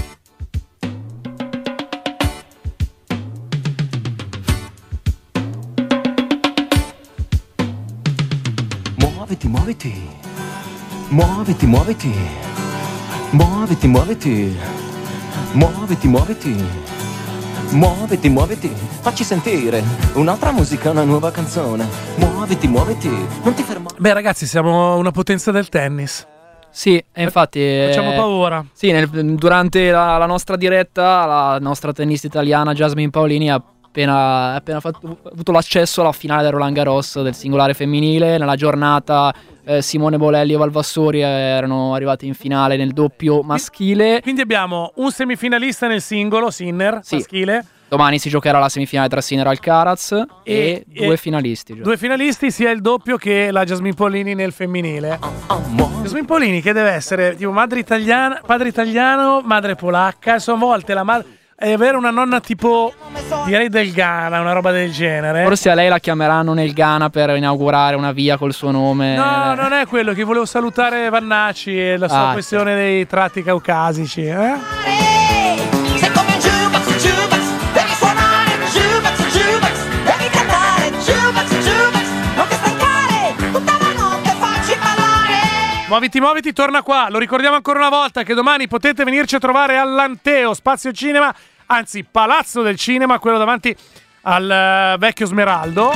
Speaker 6: Muoviti, muoviti. Muoviti, muoviti. Muoviti, muoviti. Muoviti, muoviti. Muoviti, muoviti, facci sentire un'altra musica, una nuova canzone. Muoviti, muoviti, non ti fermare.
Speaker 4: Beh ragazzi, siamo una potenza del tennis.
Speaker 5: Sì, e infatti
Speaker 4: facciamo paura.
Speaker 5: Sì, durante la nostra diretta, la nostra tennista italiana Jasmine Paolini ha appena avuto l'accesso alla finale del Roland Garros del singolare femminile. Nella giornata Simone Bolelli e Valvassori erano arrivati in finale nel doppio maschile.
Speaker 4: Quindi abbiamo un semifinalista nel singolo, Sinner, maschile.
Speaker 5: Domani si giocherà la semifinale tra Sinner e Alcaraz e due finalisti.
Speaker 4: Due finalisti, sia il doppio che la Jasmine Paolini nel femminile. Jasmine Paolini che deve essere tipo padre italiano, madre polacca, insomma a volte la madre... E avere una nonna tipo, direi del Ghana, una roba del genere.
Speaker 5: Forse a lei la chiameranno nel Ghana per inaugurare una via col suo nome.
Speaker 4: No, non è quello, che volevo salutare Vannacci e la sua questione dei tratti caucasici.
Speaker 11: Sei come un jukebox, devi suonare jukebox, devi cantare jukebox, non ti stancare, tutta la notte facci ballare.
Speaker 4: Muoviti torna qua. Lo ricordiamo ancora una volta che domani potete venirci a trovare all'Anteo, Spazio Cinema, anzi Palazzo del Cinema, quello davanti al vecchio Smeraldo.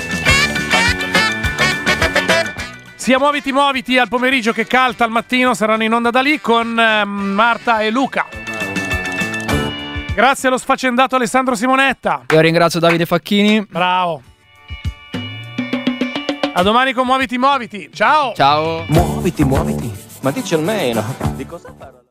Speaker 4: Sia Muoviti al pomeriggio che Calta al mattino saranno in onda da lì con Marta e Luca. Grazie allo sfaccendato Alessandro Simonetta.
Speaker 5: Io ringrazio Davide Facchini.
Speaker 4: Bravo. A domani con Muoviti. Ciao.
Speaker 5: Ciao.
Speaker 6: Muoviti, ma dici almeno di cosa parla?